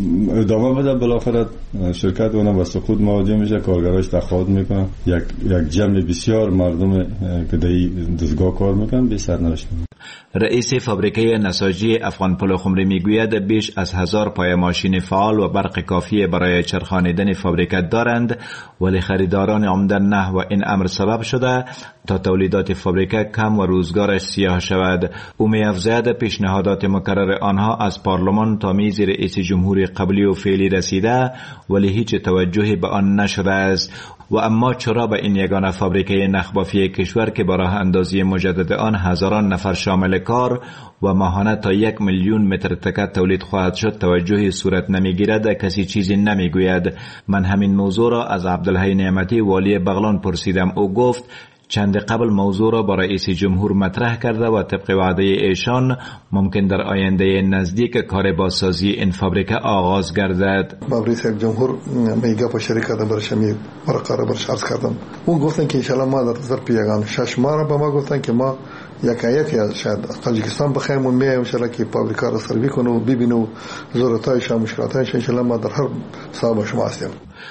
Speaker 14: ادامه بده. بالاخره شرکت اونم به سقوط مواجه میشه، کارگراش تقاعد میکنن، یک یک جمع بسیار مردم که در دستگاه کار میکنن به سرنوشت.
Speaker 13: رئیس فابریکه نساجی افغان پلو خمری میگوید بیش از هزار پای ماشین فعال و برق کافی برای چرخانیدن فابریکه دارند، ولی خریداران عمده نه و این امر سبب شده تا تولیدات فابریکه کم و روزگارش سیاه شود. او می‌افزاید پیشنهادات مکرر آنها از پارلمان تا میز رئیس جمهور قبلی و فعلی رسیده ولی هیچ توجهی به آن نشده است. و اما چرا به این یگانه فابریکه نخبافی کشور که با راه اندازی مجدد آن هزاران نفر شامل کار و ماهانه تا یک میلیون متر تکه تولید خواهد شد توجهی صورت نمیگیرد؟ کسی چیزی نمیگوید. من همین موضوع را از عبدالحی نعمتی والی بغلان پرسیدم. او گفت چند قبل موضوع را با رئیس جمهور مطرح کرده و طبق وعده ایشان ممکن در آینده نزدیک کار بازسازی این فابریکه آغاز گردد.
Speaker 15: با رئیس جمهور میگه با شرکت برش می برقرار برش عرض کردم. اون گفتن که ان شاء الله ما در ظرف یگان شش ماه را به ما گفتن که ما یکایک یا شاید تاجیکستان بخوایم و میایم ان شاء الله که فابریکه را سروی کنه و ببینه ضرورتایش و مشکلاتش ان شاء الله ما در هر صاحب شما هستیم.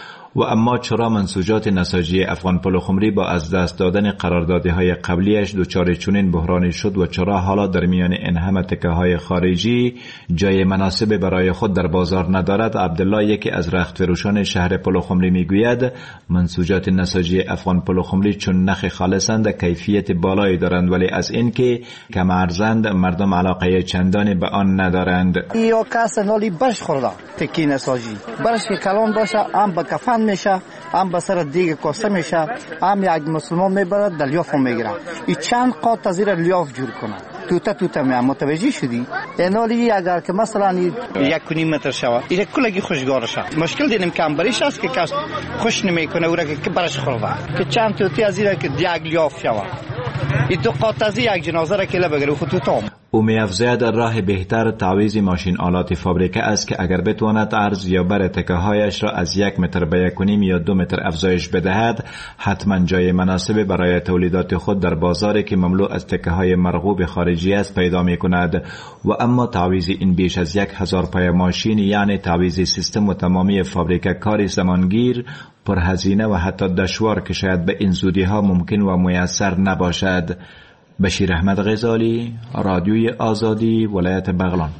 Speaker 13: و اما چرا منسوجات نساجی افغان پلو خمری با از دست دادن قراردادهای قبلیش دچار چنین بحرانی شد و چرا حالا در میان این همه تکه‌های خارجی جای مناسب برای خود در بازار ندارد؟ عبدالله یکی از رخت فروشان شهر پلو خمری میگوید منسوجات نساجی افغان پلو خمری چون نخ خالصند کیفیت بالایی دارند ولی از اینکه کم ارزند مردم علاقه چندانی به آن ندارند.
Speaker 16: یا کس نالی برش خورده تکی نساجی برش که کلان باشه هم به کفن میشه هم به سر دیگه کاسه میشه هم یک مسلمان میبرد در لیاف میگیره ای چند قاط از زیر لیاف جور کنه توتا توتا می متوجه شدی اینالی اگر که مثلا یک کنی متر شوه این کلگی خوشگار شه مشکل دینم کم بریش است که کس خوش نمیکنه او را که برش خورده که چند توتی از زیر که یک لیاف شوه این دو قاط از یک جنازه را کله بگیره خود توتا.
Speaker 13: او می‌افزاید راه بهتر تعویض ماشین آلات فابریکه است که اگر بتواند عرض یا بر تکه‌هایش را از یک متر به یک و نیم یا دو متر افزایش بدهد حتما جای مناسب برای تولیدات خود در بازاری که مملو از تکه‌های مرغوب خارجی است پیدا می‌کند. و اما تعویض این بیش از یک هزار پای ماشین یعنی تعویض سیستم و تمامی فابریکه کاری زمانگیر پرهزینه و حتی دشوار که شاید به این زودی‌ها ممکن و میسر نباشد. بشیر احمد غزالی، رادیوی آزادی، ولایت بغلان.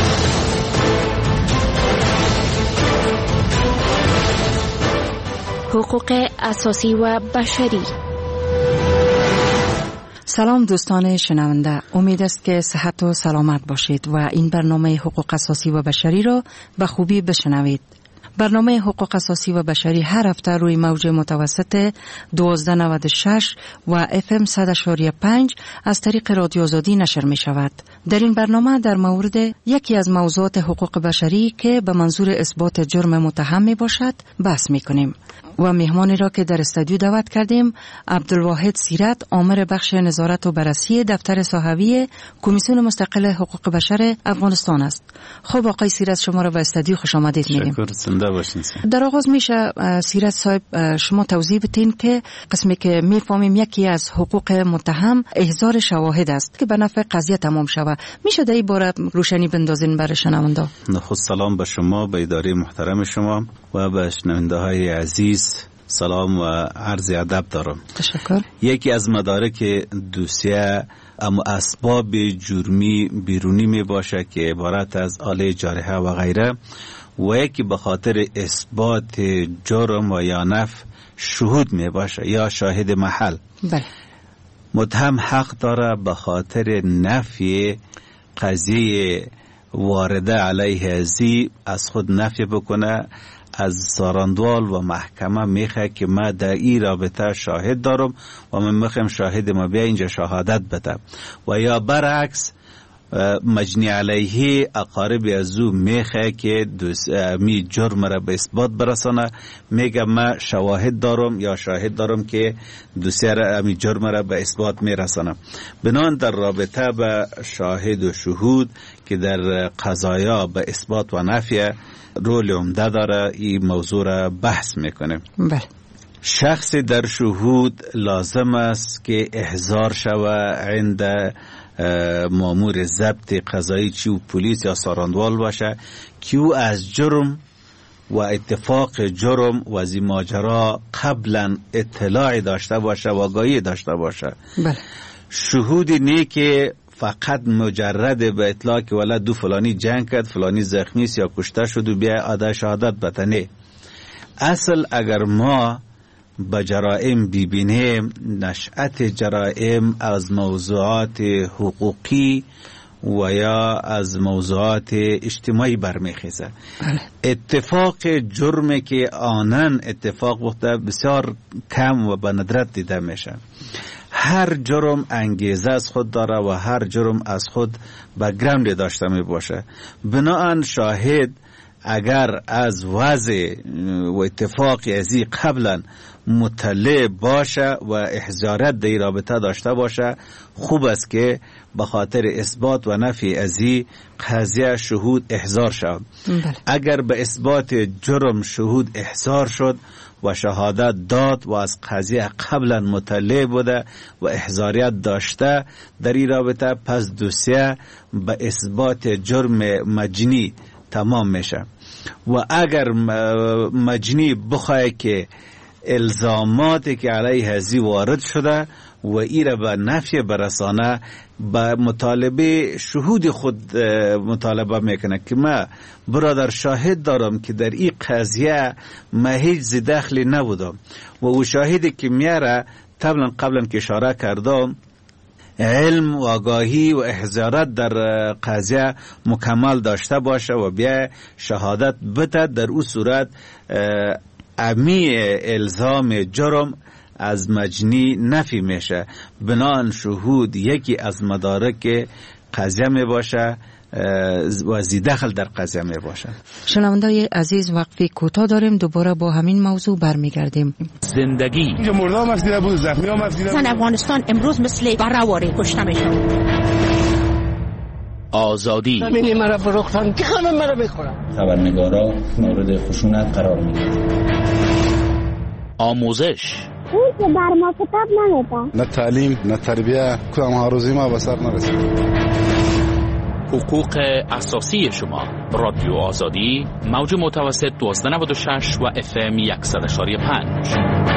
Speaker 17: حقوق اساسی و بشری.
Speaker 18: سلام دوستان شنونده، امید است که صحت و سلامت باشید و این برنامه حقوق اساسی و بشری را به خوبی بشنوید. برنامه حقوق اساسی و بشری هر هفته روی موج متوسط دوازده نود و شش و اف ام صد و پنج از طریق رادیو آزادی نشر می شود. در این برنامه در مورد یکی از موضوعات حقوق بشری که به منظور اثبات جرم متهم می باشد بحث می کنیم و مهمانی را که در استودیو دعوت کردیم عبدالواحد سیرت، آمر بخش نظارت و بررسی دفتر صحوی کمیسیون مستقل حقوق بشر افغانستان است. خب آقای سیرت شما را به استودیو خوش آمدید میگیم.
Speaker 19: شکر، زنده باشین.
Speaker 18: در آغاز میشه سیرت صاحب شما توضیح بدین که قسمی که میفهمیم یکی از حقوق متهم احضار شواهد است که به نفع قضیه تمام شود. میشه در این باره روشنی بندازین برای شنونده؟
Speaker 19: خود سلام به شما، به اداره محترم شما و به شنونده های عزیز سلام و عرض ادب دارم.
Speaker 18: تشکر.
Speaker 19: یکی از مدارک دوسیه اما اسباب جرمی بیرونی می باشه که عبارت از آله جارحه و غیره و یکی به خاطر اثبات جرم و یا نفی شهود می باشه یا شاهد محل.
Speaker 18: بله.
Speaker 19: متهم حق داره به خاطر نفی قضیه وارده علیه ازی از خود نفی بکنه، از ساراندوال و محکمه میخواه که ما در این رابطه شاهد دارم و من میخوام شاهد ما بیا اینجا شهادت بده، و یا برعکس مجنی علیه اقارب از او میخواه که می جرم را به اثبات برسانه، میگه ما شواهد دارم یا شاهد دارم که دوسیه را می جرم را به اثبات میرسانه. بنان در رابطه به شاهد و شهود که در قضایا به اثبات و نفی رول عمده داره این موضوع را بحث میکنه.
Speaker 18: بله.
Speaker 19: شخص در شهود لازم است که احضار شود عند مامور ضبط قضایی چی و پلیس یا ساراندوال باشه که او از جرم و اتفاق جرم و از این ماجرا قبلا اطلاع داشته باشه و آگاهی داشته باشه.
Speaker 18: بله.
Speaker 19: شهود نی که فقط مجرد به اطلاع که ولی دو فلانی جنگ کرد، فلانی زخمی است یا کشته شد و بیا ادای شهادت بتنه. اصل اگر ما به جرائم ببینیم، نشأت جرائم از موضوعات حقوقی و یا از موضوعات اجتماعی برمیخیزه. اتفاق جرمی که آنن اتفاق بوده بسیار کم و به ندرت دیده میشه. هر جرم انگیزه از خود داره و هر جرم از خود بک‌گراند داشته می باشه. بناهن شاهد اگر از وضع و اتفاقی ازی قبلا مطلع باشه و احضارات در رابطه داشته باشه، خوب است که به خاطر اثبات و نفی ازی قضیه شهود احضار شد. اگر به اثبات جرم شهود احضار شد و شهادت داد و از قضیه قبلا مطلع بوده و احضاریت داشته در این رابطه، پس دوسیه به اثبات جرم مجنی تمام میشه. و اگر مجنی بخواه که الزاماتی که علیه ازی وارد شده و ایره به نفی برسانه، به مطالبه شهود خود مطالبه میکنه که ما برادر شاهد دارم که در این قضیه ما هیچ دخلی نبودم و او شاهدی که میاره قبلا قبلا که اشاره کردم علم و آگاهی و احضارات در قضیه مکمل داشته باشه و بیا شهادت بده، در او صورت امی الزام جرم از مجنی نفی میشه. بنان شهود یکی از مدارک قضیه می باشه و زیدخل در قضیه می باشه.
Speaker 18: شنوندای عزیز، وقفی کوتاه داریم، دوباره با همین موضوع برمیگردیم.
Speaker 10: زندگی
Speaker 20: مردم افزیده بود، زخمی هم افزیده بود.
Speaker 21: زن افغانستان امروز مثل برهواری کشته میشن.
Speaker 10: آزادی
Speaker 21: زمینی مرا فروختن که همه مرا بخورن.
Speaker 22: خبرنگارا مورد خشونت قرار میگیرن.
Speaker 10: آموزش
Speaker 23: اون که بر ما کتاب نمیده،
Speaker 20: نه تعلیم نه تربیه، کدام هاروزی ما به سر نرسید.
Speaker 10: حقوق اساسی شما. رادیو آزادی، موج متوسط دوازده نود و شش و اف ام صد و پنج.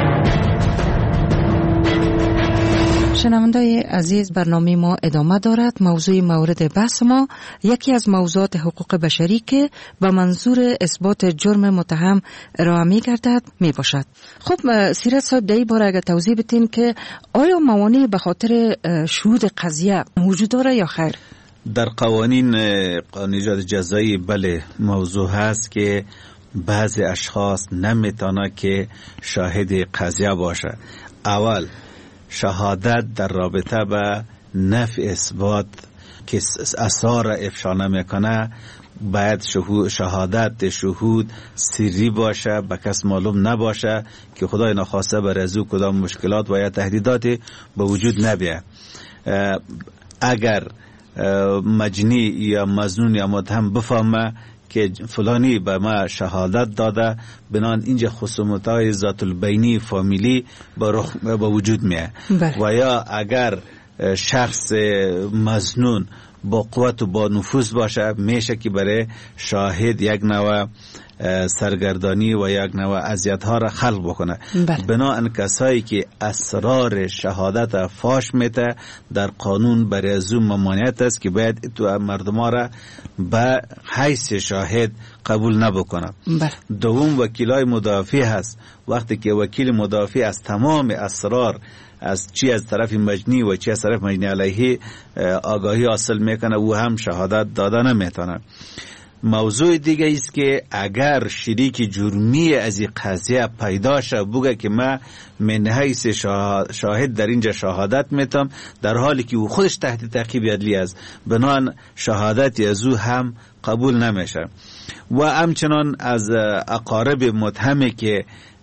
Speaker 18: شنوندای عزیز، برنامه ما ادامه دارد. موضوع مورد بحث ما یکی از موضوعات حقوق بشری که به منظور اثبات جرم متهم ارائه می گردد می باشد. خب سیرت صاحب، در این باره اگر توضیح بدین که آیا موانع به خاطر شهود قضیه موجود داره یا خیر؟
Speaker 19: در قوانین قانون جزایی بله موضوع هست که بعضی اشخاص نمیتونه که شاهد قضیه باشه. اول شهادت در رابطه به نفی اثبات که اسرار افشا نمیکنه، باید شهادت شهود سری باشه، به کس معلوم نباشه که خدای نخواسته بر از او کدام مشکلات و یا تهدیداتی به وجود نبیه. اگر مجنی یا مظنون یا متهم بفهمه که فلانی به ما شهادت داده، بنان اینجا خصومت‌های ذات البینی فامیلی به وجود میه. و یا اگر شخص مظنون با قوت و با نفوذ باشه، میشه که برای شاهد یک نوع سرگردانی و یک نوع اذیت‌ها را خلق بکنه. بناهن کسایی که اسرار شهادت فاش میته، در قانون برای از اون ممانعت است که باید تو مردم را به حیث شاهد قبول نبکنه. دوم وکیلای مدافع هست. وقتی که وکیل مدافع از تمام اسرار از چی از طرف مجنی و چی از طرف مجنی علیه آگاهی حاصل میکنه، او هم شهادت داده نمیتونه. موضوع دیگه است که اگر شریک جرمی از این قضیه پیدا شه، بگه که من من حیث شاهد در اینجا شهادت میتم، در حالی که او خودش تحت تعقیب عدلی است، بنان شهادت از او هم قبول نمیشه. و همچنان از اقارب متهمی که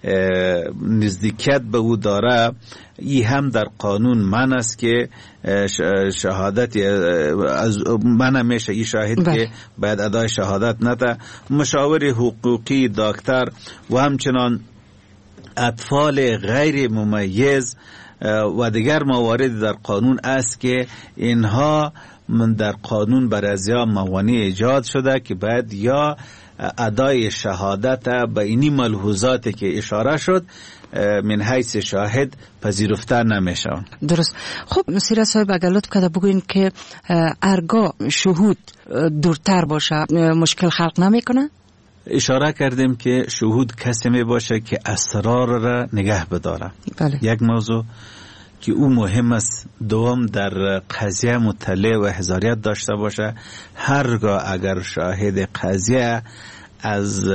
Speaker 19: نزدیکیت به او داره، ای هم در قانون من است که شهادت از من میشه ای شاهد بله. که باید ادای شهادت نده. مشاور حقوقی، دکتر و همچنان اطفال غیر ممیز و دیگر موارد در قانون است که اینها من در قانون بر ازیا موانع ایجاد شده که باید یا ادای شهادت به اینی ملحوظاتی که اشاره شد من حیث شاهد پذیرفته نمیشه.
Speaker 18: درست. خب سیره صاحب اگر لطف کرده بگوین که ارگاه شهود دورتر باشه مشکل خلق نمیکنه؟
Speaker 19: اشاره کردیم که شهود کسی می باشه که اسرار را نگه بداره.
Speaker 18: بله.
Speaker 19: یک موضوع که او مهم است. دوم در قضیه مطلع و حضاریت داشته باشه. هرگاه اگر شاهد قضیه از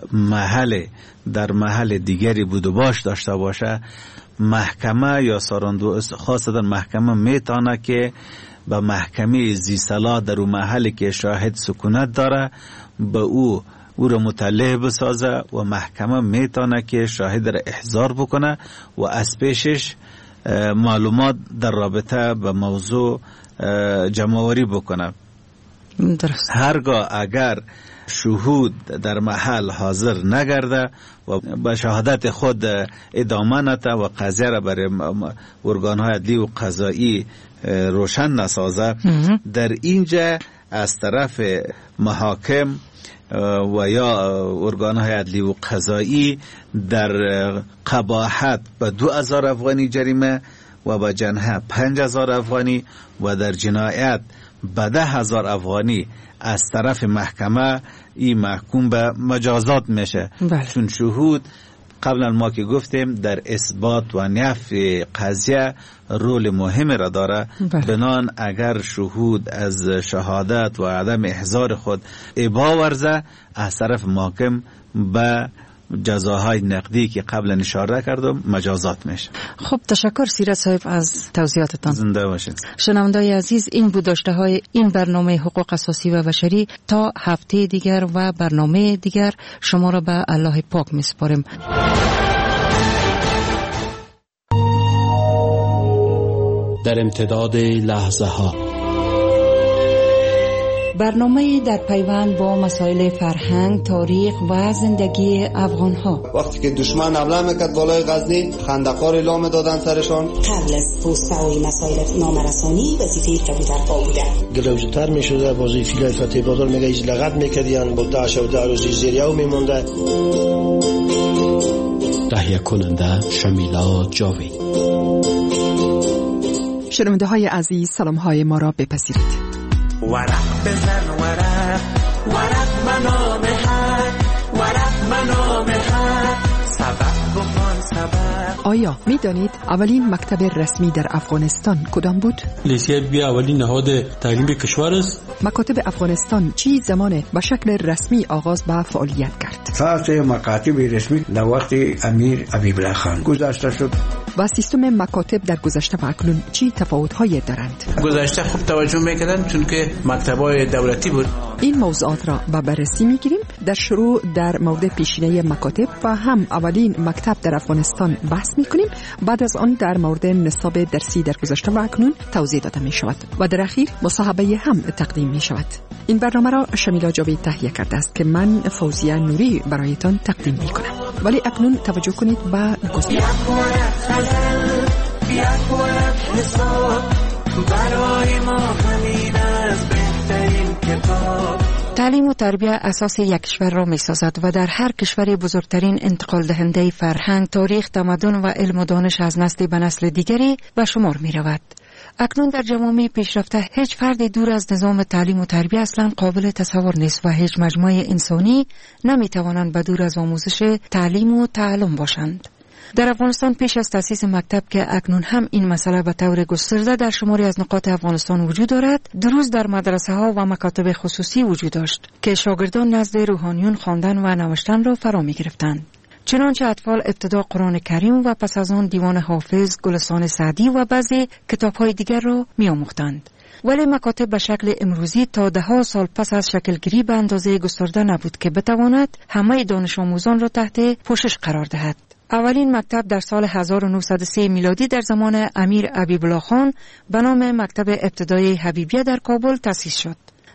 Speaker 19: محل در محل دیگری بود و باش داشته باشه، محکمه یا ساراندو خاصتا محکمه میتونه که به محکمه زی صلاح در اون محلی که شاهد سکونت داره به او او را مطلع بسازه و محکمه میتونه که شاهد را احضار بکنه و از پیشش معلومات در رابطه به موضوع جمع‌آوری بکنه.
Speaker 18: درست.
Speaker 19: هرگاه اگر شهود در محل حاضر نگرده و به شهادت خود ادامه نده و قضیه را برای ارگان‌های عدلی و قضایی روشن نسازه، در اینجا از طرف محاکم و یا ارگان‌های عدلی و قضایی در قباحت به دو هزار افغانی جریمه و به جنحه پنج هزار افغانی و در جنایت به ده هزار افغانی از طرف محکمه این محکوم به مجازات میشه.
Speaker 18: بله.
Speaker 19: چون شهود قبلا ما که گفتیم در اثبات و نفی قضیه رول مهم را داره.
Speaker 18: بله.
Speaker 19: بنان اگر شهود از شهادت و عدم احضار خود ابا ورزه از طرف محکم به جزاهای نقدی که قبلا اشاره کردم مجازات میشه.
Speaker 18: خب تشکر سیره صاحب از توضیحاتتان.
Speaker 19: زنده باشید.
Speaker 18: شنوندگان عزیز، این بود داشته های این برنامه حقوق اساسی و بشری. تا هفته دیگر و برنامه دیگر شما را به الله پاک میسپاریم.
Speaker 3: در امتداد لحظه ها
Speaker 18: برنامه در پیوند با مسائل فرهنگ، تاریخ و زندگی افغان ها.
Speaker 4: وقتی که دشمن حمله میکرد بالای غزنی، خندق‌ها را لام دادن سرشان.
Speaker 5: قبل از پست‌های مسائل نامرسانی وظیفه کبیرها بوده.
Speaker 24: گلوجتر میشده وظیفه فتح بادر میگه ایز لغت میکردین با داعش و داروزی زیریو میمونده.
Speaker 3: تهیه کننده شمیلا جاوی.
Speaker 25: شنونده های عزیز، سلام های ما را بپذیرید.
Speaker 26: ورق بزن ورق ورق منامه حق ورق منامه حق سبق بخوان سبق.
Speaker 25: آیا می دانید اولین مکتب رسمی در افغانستان کدام بود؟
Speaker 3: لیسه بیا اولین نهاد تعلیم کشور است.
Speaker 25: مکاتب افغانستان چی زمان به شکل رسمی آغاز به فعالیت کرد؟
Speaker 27: ساعت مکاتب رسمی در وقت امیر حبیب الله خان گذاشته شد.
Speaker 25: و سیستم مکاتب در گذشته و اکنون چی تفاوت‌هایی دارند؟
Speaker 28: گذشته خوب توجه می‌کردند چون که مکتب‌های دولتی بود.
Speaker 25: این موضوعات را به بررسی می‌گیریم. در شروع در مورد پیشینه مکاتب و هم اولین مکتب در افغانستان بحث می‌کنیم. بعد از آن در مورد نصاب درسی در گذشته و اکنون توضیح داده می‌شود و در اخیر مصاحبه هم تقدیم می‌شود. این برنامه را شمیلا جاوید تهیه کرده است که من فوزیه نوری برایتان تقدیم می‌کنم. ولی اکنون توجه کنید به گزارش.
Speaker 18: تعلیم و تربیت اساس یک کشور را می سازد و در هر کشوری بزرگترین انتقال دهنده فرهنگ، تاریخ، تمدن و علم و دانش از نسل به نسل دیگری به شمار می رود. اکنون در جوامع پیشرفته هیچ فرد دور از نظام تعلیم و تربیت اصلا قابل تصور نیست و هیچ مجموعه انسانی نمی توانند به دور از آموزش تعلیم و تعلم باشند. در افغانستان پیش از تأسیس مکتب که اکنون هم این مسئله به طور گسترده در شماری از نقاط افغانستان وجود دارد، دروس در مدرسه ها و مکاتب خصوصی وجود داشت که شاگردان نزد روحانیون خواندن و نوشتن را فرا می گرفتند. چنانچه اطفال ابتدا قرآن کریم و پس از آن دیوان حافظ، گلستان سعدی و بعضی کتاب‌های دیگر را می‌آموختند. ولی مکاتب به شکل امروزی تا ده ها سال پس از شکلگیری به اندازه گسترده نبود که بتواند همه دانش آموزان را تحت پوشش قرار دهد. اولین مکتب در سال هزار و نهصد و سه میلادی در زمان امیر حبیب الله خان به نام مکتب ابتدایی حبیبیه در کابل تأسیس شد.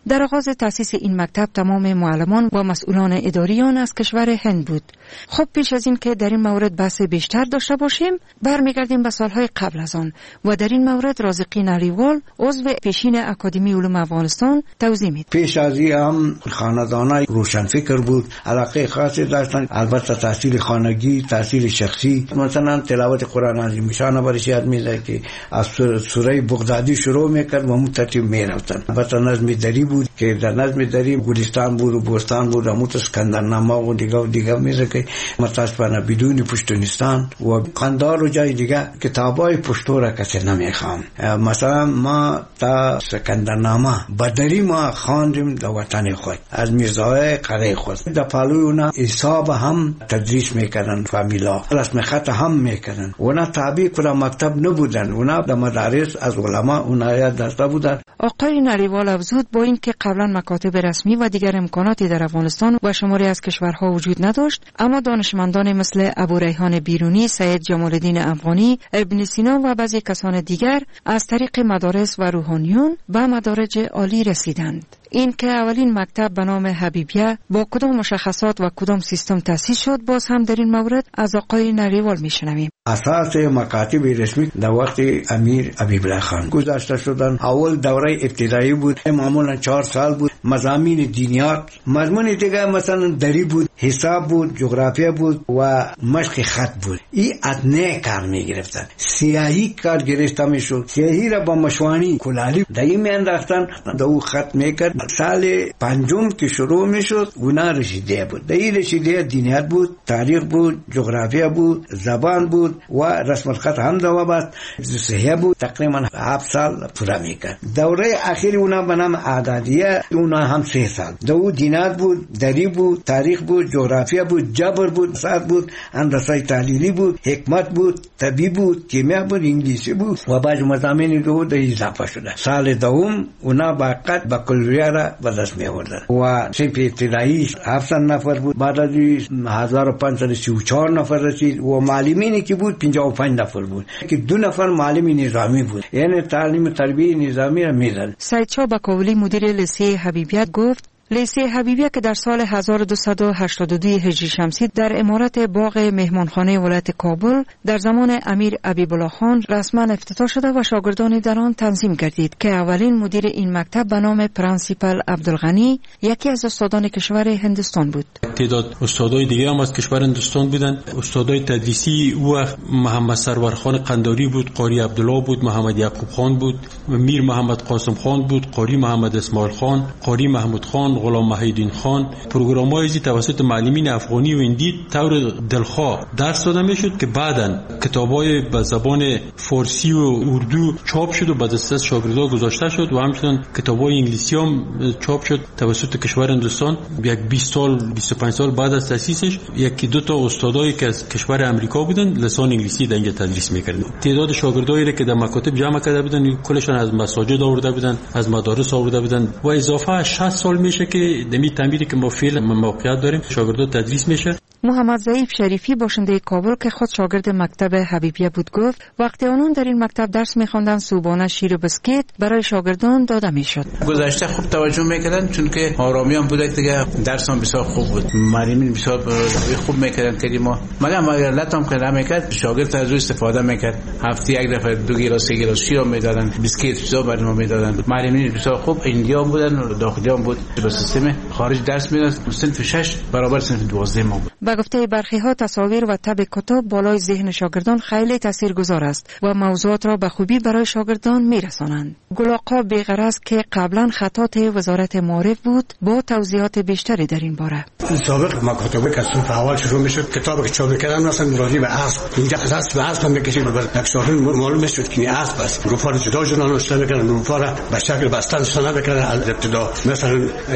Speaker 18: در آغاز تأسیس این مکتب تمام معلمان و مسئولان اداریان از کشور هند بود. خب پیش از این که در این مورد بحث بیشتر داشته باشیم، برمیگردیم به سالهای قبل از آن و در این مورد رازقی نریوال عضو پیشین اکادمی علوم افغانستان توضیح می‌دهد.
Speaker 27: پیش از این هم خاندانای روشنفکر بود، علاقه خاصی داشتن، البته تحصیل خانگی، تحصیل شخصی، مثلا تلاوت قرآن عظیم شان برش یاد می‌ذاره که از سوره بغدادی شروع می‌کرد و همون ترتیب می‌رفتن. البته نظم دری بود که در نظم دری گلستان بود و بوستان بود، همون اسکندرنامه و دیگه و دیگه می‌ذاره که متأسفانه بدون پشتونستان و قندار و جای دیگه کتابای پشتو را کسی نمی‌خوام. مثلا ما تا اسکندرنامه بدری ما خواندیم در وطن خود از میرزای قره خود. در پالوی اونا حساب هم تدریس میکردن، فامیلا رسم خط هم میکردن. اونا تابع کلا مکتب نبودن، اونا در مدارس از علما اونا یاد داشته بودن.
Speaker 18: آقای نریوال افزود با اینکه قبلا مکاتب رسمی و دیگر امکاناتی در افغانستان و شماری از کشورها وجود نداشت، اما دانشمندان مثل ابو ریحان بیرونی، سید جمال الدین افغانی، ابن سینا و بعضی کسان دیگر از طریق مدارس و روحانیون به مدارج عالی رسیدند. این که اولین مکتب به نام حبیبیه با کدام مشخصات و کدام سیستم تأسیس شد، باز هم در این مورد از آقای نریوال میشنویم.
Speaker 27: اساس مکاتب رسمی در وقت امیر حبیبالله خان گذاشته شدن. اول دوره ابتدایی بود، معمولا چهار سال بود. مضامین دینیات، مضمون دیگه مثلا دری بود، حساب بود، جغرافیا بود و مشق خط بود. این ادنه کار میگرفتن. سیاهی کار گرفته میشد. سیاهی را با مشوانی کلالی دایی میانداختن، دو خط میکرد. سال پنجم که شروع میشد اونا رشیده بود. دایی رشیده دینیات بود، تاریخ بود، جغرافیا بود، زبان بود و رسم الخط هم دوابت صحیح بود. تقریبا هفت سال پورا میکرد. دوره اخیر اونا به نام اعدادیه، اونا هم سه سال. دو دینات بود، دری بود، تاریخ بود، جغرافیا بود، جبر بود، ساعت بود، هندسه تحلیلی بود، حکمت بود، طبی بود، کیمیا بود، انگلیسی بود و بعض مضامین دو در اضافه شده. سال دوم اونا باقت با کلیه را به دست می آوردن و صنف ابتدایی هفتصد نفر بود. بعد از هزار و پانصد و سی و چهار نفر رسید و معلمینی که بود پنجاه و پنج نفر بود که دو نفر معلم نظامی بود، یعنی تعلیم تربیت نظامی را میداد.
Speaker 18: سید شاه بکاولی مدیر لیسه حبیبیت گفت لیسه حبیبیه که در سال هزار و دویست و هشتاد و دو هجری شمسی در عمارت باغ مهمانخانه ولایت کابل در زمان امیر حبیبالله خان رسما افتتاح شده و شاگردانی در آن تنظیم گردید که اولین مدیر این مکتب به نام پرنسیپال عبدالغنی یکی از استادان کشور هندوستان بود.
Speaker 3: تعداد استادای دیگه هم از کشور هندوستان بودن. استادای تدریسی او محمد سرور خان قنداری بود، قاری عبدالله بود، محمد یعقوب خان بود، میر محمد قاسم خان بود، قاری محمد اسماعیل خان، قاری محمود خان، غلام محیدین خان. پروگرام‌هایی توسط معلمین افغانی و هندی طور دلخواه درس داده میشد که بعداً کتابای به زبان فارسی و اردو چاپ شد و به دست شاگردان گذاشته شد و همچنین کتابای انگلیسی هم چاپ شد توسط کشور هندوستان. یک بیست سال بیست و پنج سال بعد از تأسیسش یکی دو تا استادایی که از کشور آمریکا بودن لسان انگلیسی در اینجا تدریس می‌کردن. تعداد شاگردایی که در مکاتب جمع کرده بودن کلشون از مساجد آورده بودن، از مدارس آورده بودن و اضافه شصت سال میشه که دمی تعمیری که ما فعلا موقعیت داریم شاگردا تدریس میشه.
Speaker 18: محمد ضعیف شریفی باشنده کابل که خود شاگرد مکتب حبیبیه بود گفت وقتی آنان در این مکتب درس می‌خواندند صبحانه شیر و بسکیت برای شاگردان داده میشد.
Speaker 28: گذشته خوب توجه میکردن چون که آرامی هم بود دیگه، درس هم بسیار خوب بود، معلمین بسیار خوب میکردن که ما مگم اگر لطم کردن میکرد شاگرد از روی استفاده میکرد. هفته یک دفعه دو گیلاس سه گیلاس شیر میدادن، بسکیت بسیار برام میدادن. معلمین بسیار خوب ایندیا بودن و داخلی هم بود. با سیستم خارج درس میداد. صنف شش برابر صنف دوازده ما بود.
Speaker 18: با گفته برخی ها تصاویر و تب کتاب بالای ذهن شاگردان خیلی تاثیرگذار است و موضوعات را به خوبی برای شاگردان میرسانند. گلاقا بی‌غرض که قبلا خطات وزارت معارف بود با توضیحات بیشتری در این باره.
Speaker 27: سابق مکاتبه که صنف اول شروع میشد کتابی که چاپ می‌کردن مثلا مرادی به اسب، اینجا اسب به اسب میکشید و نقشه‌ها معلوم میشد که این اسب است. روفار جدا جدا نوشته می‌کردن، روفار به شکل بستن سنا می‌کردن از ابتدا. مثلا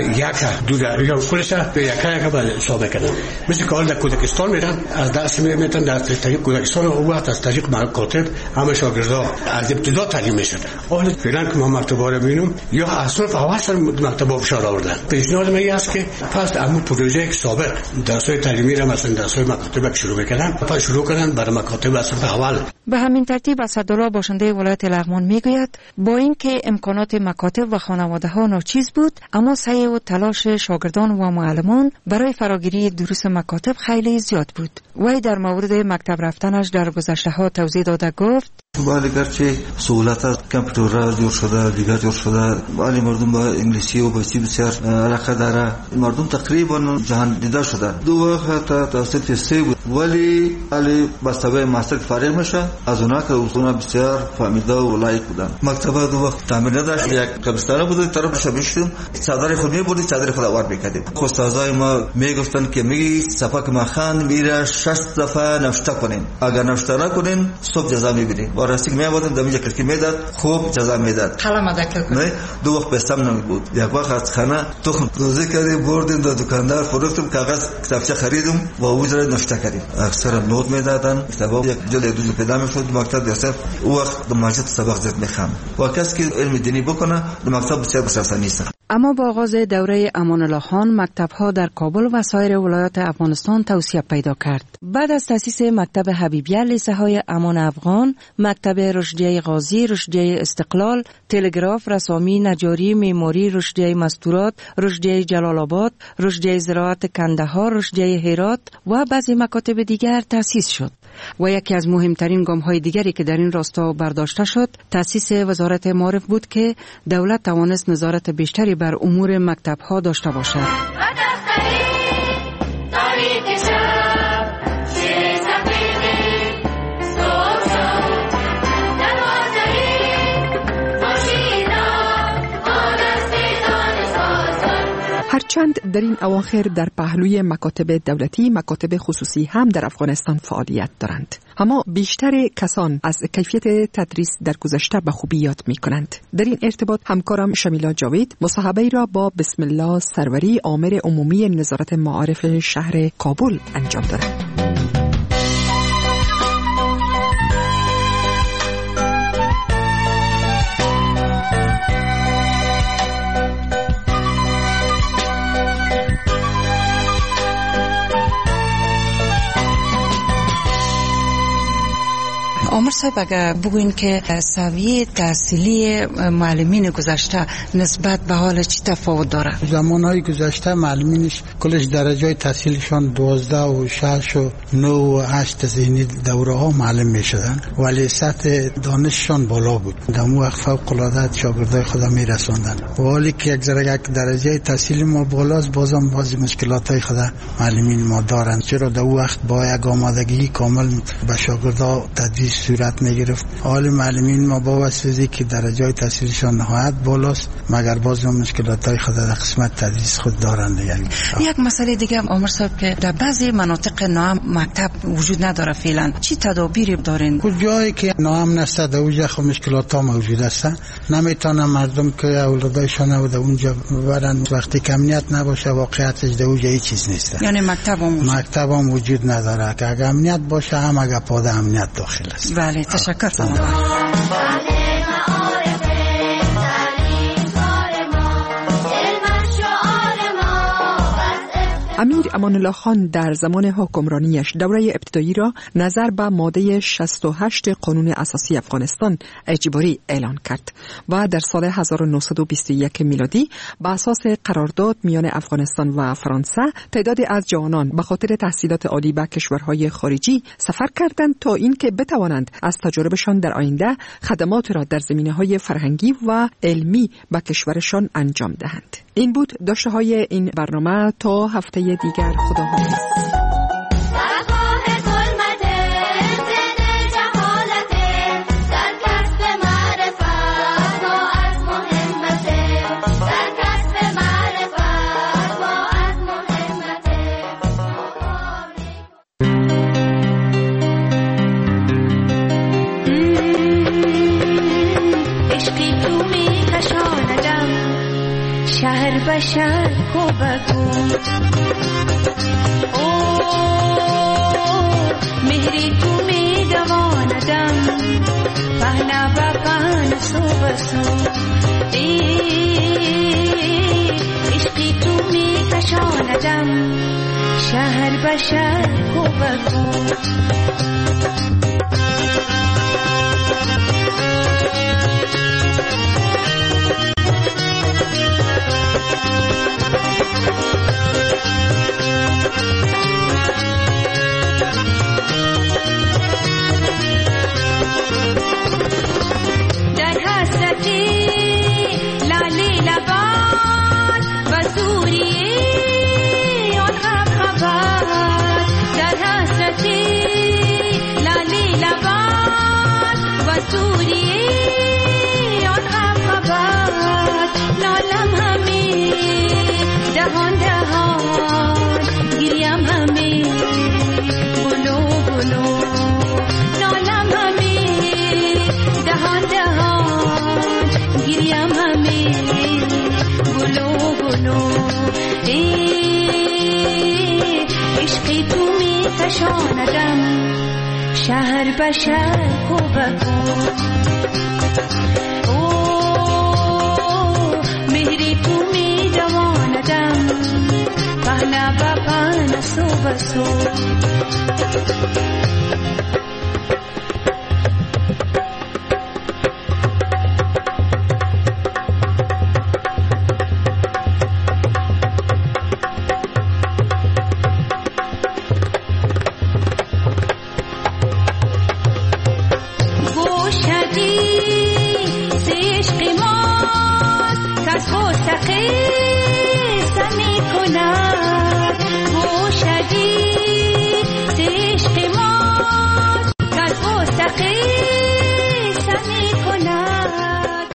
Speaker 1: یک دو در یا کلش به یک یک به حساب کردن. مثل که حال در کودکستان میرن از دست میتن در طریق کودکستان و وقت از طریق مکاتب همه شاگردا از ابتدا تعلیم میشن. حالا فعلا که ما مکتبا رو میبینیم یا اصلا اول سر مکتبا فشار آوردن. پیشنهاد من این است که پس عمو پروژه یک سابق درس‌های تعلیمی را مثلا درس‌های مکاتب شروع می‌کردن، پس شروع کردن برای مکاتب اصلا اول.
Speaker 18: به همین ترتیب اسدالله باشنده ولایت لغمان میگوید با اینکه امکانات مکاتب و خانواده‌ها ناچیز بود، اما سعی و تلاش شاگردان و معلمان برای فراگیری دروس مکاتب خیلی زیاد بود. وی در مورد مکتب رفتنش در گذشته‌ها توضیح داده گفت:
Speaker 2: ولی گرچه سهولت کامپیوتر جور شده، دیگر جور شده، ولی مردم با انگلیسی و بچی بسیار علاقه داره. مردم تقریبا جهان دیده شده. دو وقت توسط سه بود، ولی علی بسته‌های ماستر فارغ میشه، از اونها که اصولا بسیار فهمیده و لایق بودن. مکتب دو وقت تعمیر نداشت، یک قبرستان بود، طرفش میشدیم، چادر خود میبردیم، چادر خود آوار میکردیم. استادای ما میگفتن که میگی صفحه که ما خان میره شش دفعه نوشته کنین، اگر نوشته نکنین صبح جزا میبینین. وارستی میآوردن دمیجا کلکی میداد، خوب جزا میداد.
Speaker 18: قلم دکل
Speaker 2: نه دو وقت بستم نمیبود. یک وقت از خانه تخم روزی کردیم، بردیم دو دکاندار فروختیم، کاغذ کتابچه خریدیم و وجرا نوشته کردیم. اکثر نوت میدادن، کتابا یک جلد دو جلد پیدا میشد. مکتب درس او وقت در مسجد سبق زد میخوام. و کسی که علم دینی بکنه در مکتب بسیار بسیار نیست.
Speaker 18: اما با آغاز دوره امان الله خان مکتب‌ها در کابل و سایر ولایات افغانستان توسعه پیدا کرد. بعد از تأسیس مکتب حبیبیه، لیسه‌های امان افغان، مکتب رشدیه غازی، رشدیه استقلال، تلگراف، رسامی، نجاری، معماری، رشدیه مستورات، رشدیه جلال آباد، رشدیه زراعت کندهار، رشدیه هرات و بعضی مکاتب دیگر تأسیس شد. و یکی از مهمترین گام‌های دیگری که در این راستا برداشته شد تأسیس وزارت معارف بود که دولت توانست نظارت بیشتری بر امور مکتب‌ها داشته باشد.
Speaker 25: هرچند در این اواخر در پهلوی مکاتب دولتی مکاتب خصوصی هم در افغانستان فعالیت دارند، اما بیشتر کسان از کیفیت تدریس در گذشته به خوبی یاد می کنند. در این ارتباط همکارم شمیلا جاوید مصاحبه را با بسم الله سروری آمر عمومی نظارت معارف شهر کابل انجام داد.
Speaker 18: عمر صاحب اگر بگوین که سویه تحصیلی معلمین گذشته نسبت به حال چی تفاوت داره؟
Speaker 28: زمانهای گذشته معلمینش کلش درجه تحصیلشان دوازده و شش و نه و هشت ذهنی دوره ها معلم می شدن، ولی سطح دانششان بالا بود. در اون وقت فوق العاده شاگردای خود می رساندن. ولی که یک ذره یک درجه تحصیلی ما بالاست، بازم بعضی مشکلات های خود معلمین ما دارند، چرا در اون وقت با یک آمادگی کامل به شاگردا تدریس صورت میگرفت. حال معلمین ما با واسطه که درجه تحصیلشان نهایت بالاست، مگر باز هم مشکلاتای خود در قسمت تدریس خود دارند. یعنی
Speaker 18: یک مسئله دیگه عمر صاحب که در بعضی مناطق نام مکتب وجود نداره فعلا، چی تدابیری دارین؟
Speaker 28: کجایی که نام نسته در اونجا خب مشکلات ها موجود است. نمیتونه مردم که اولادایشان و در اونجا برن، وقتی که امنیت نباشه واقعیتش در اونجا هیچ چیز نیست.
Speaker 18: یعنی مکتب هم
Speaker 28: مکتب هم وجود نداره که اگر امنیت باشه هم اگر پاده امنیت داخل است.
Speaker 18: بله تشکر تمام.
Speaker 25: امیر امان الله خان در زمان حکمرانیش دوره ابتدایی را نظر به ماده شصت و هشت قانون اساسی افغانستان اجباری اعلان کرد و در سال هزار و نهصد و بیست و یک میلادی به اساس قرارداد میان افغانستان و فرانسه تعدادی از جوانان به خاطر تحصیلات عالی به کشورهای خارجی سفر کردند تا اینکه بتوانند از تجاربشان در آینده خدمات را در زمینه‌های فرهنگی و علمی به کشورشان انجام دهند. این بود داشته های این برنامه. تا هفته دیگر خداحافظ.
Speaker 6: شهر بشر کو بگو او مهری تو می دواندم پهنا با پهن سو بسو ای عشقی تو می کشاندم شهر بشر کو بگو شهر بشر کو بگو او مهری تو می دواندم پهنا با پهن سو بسو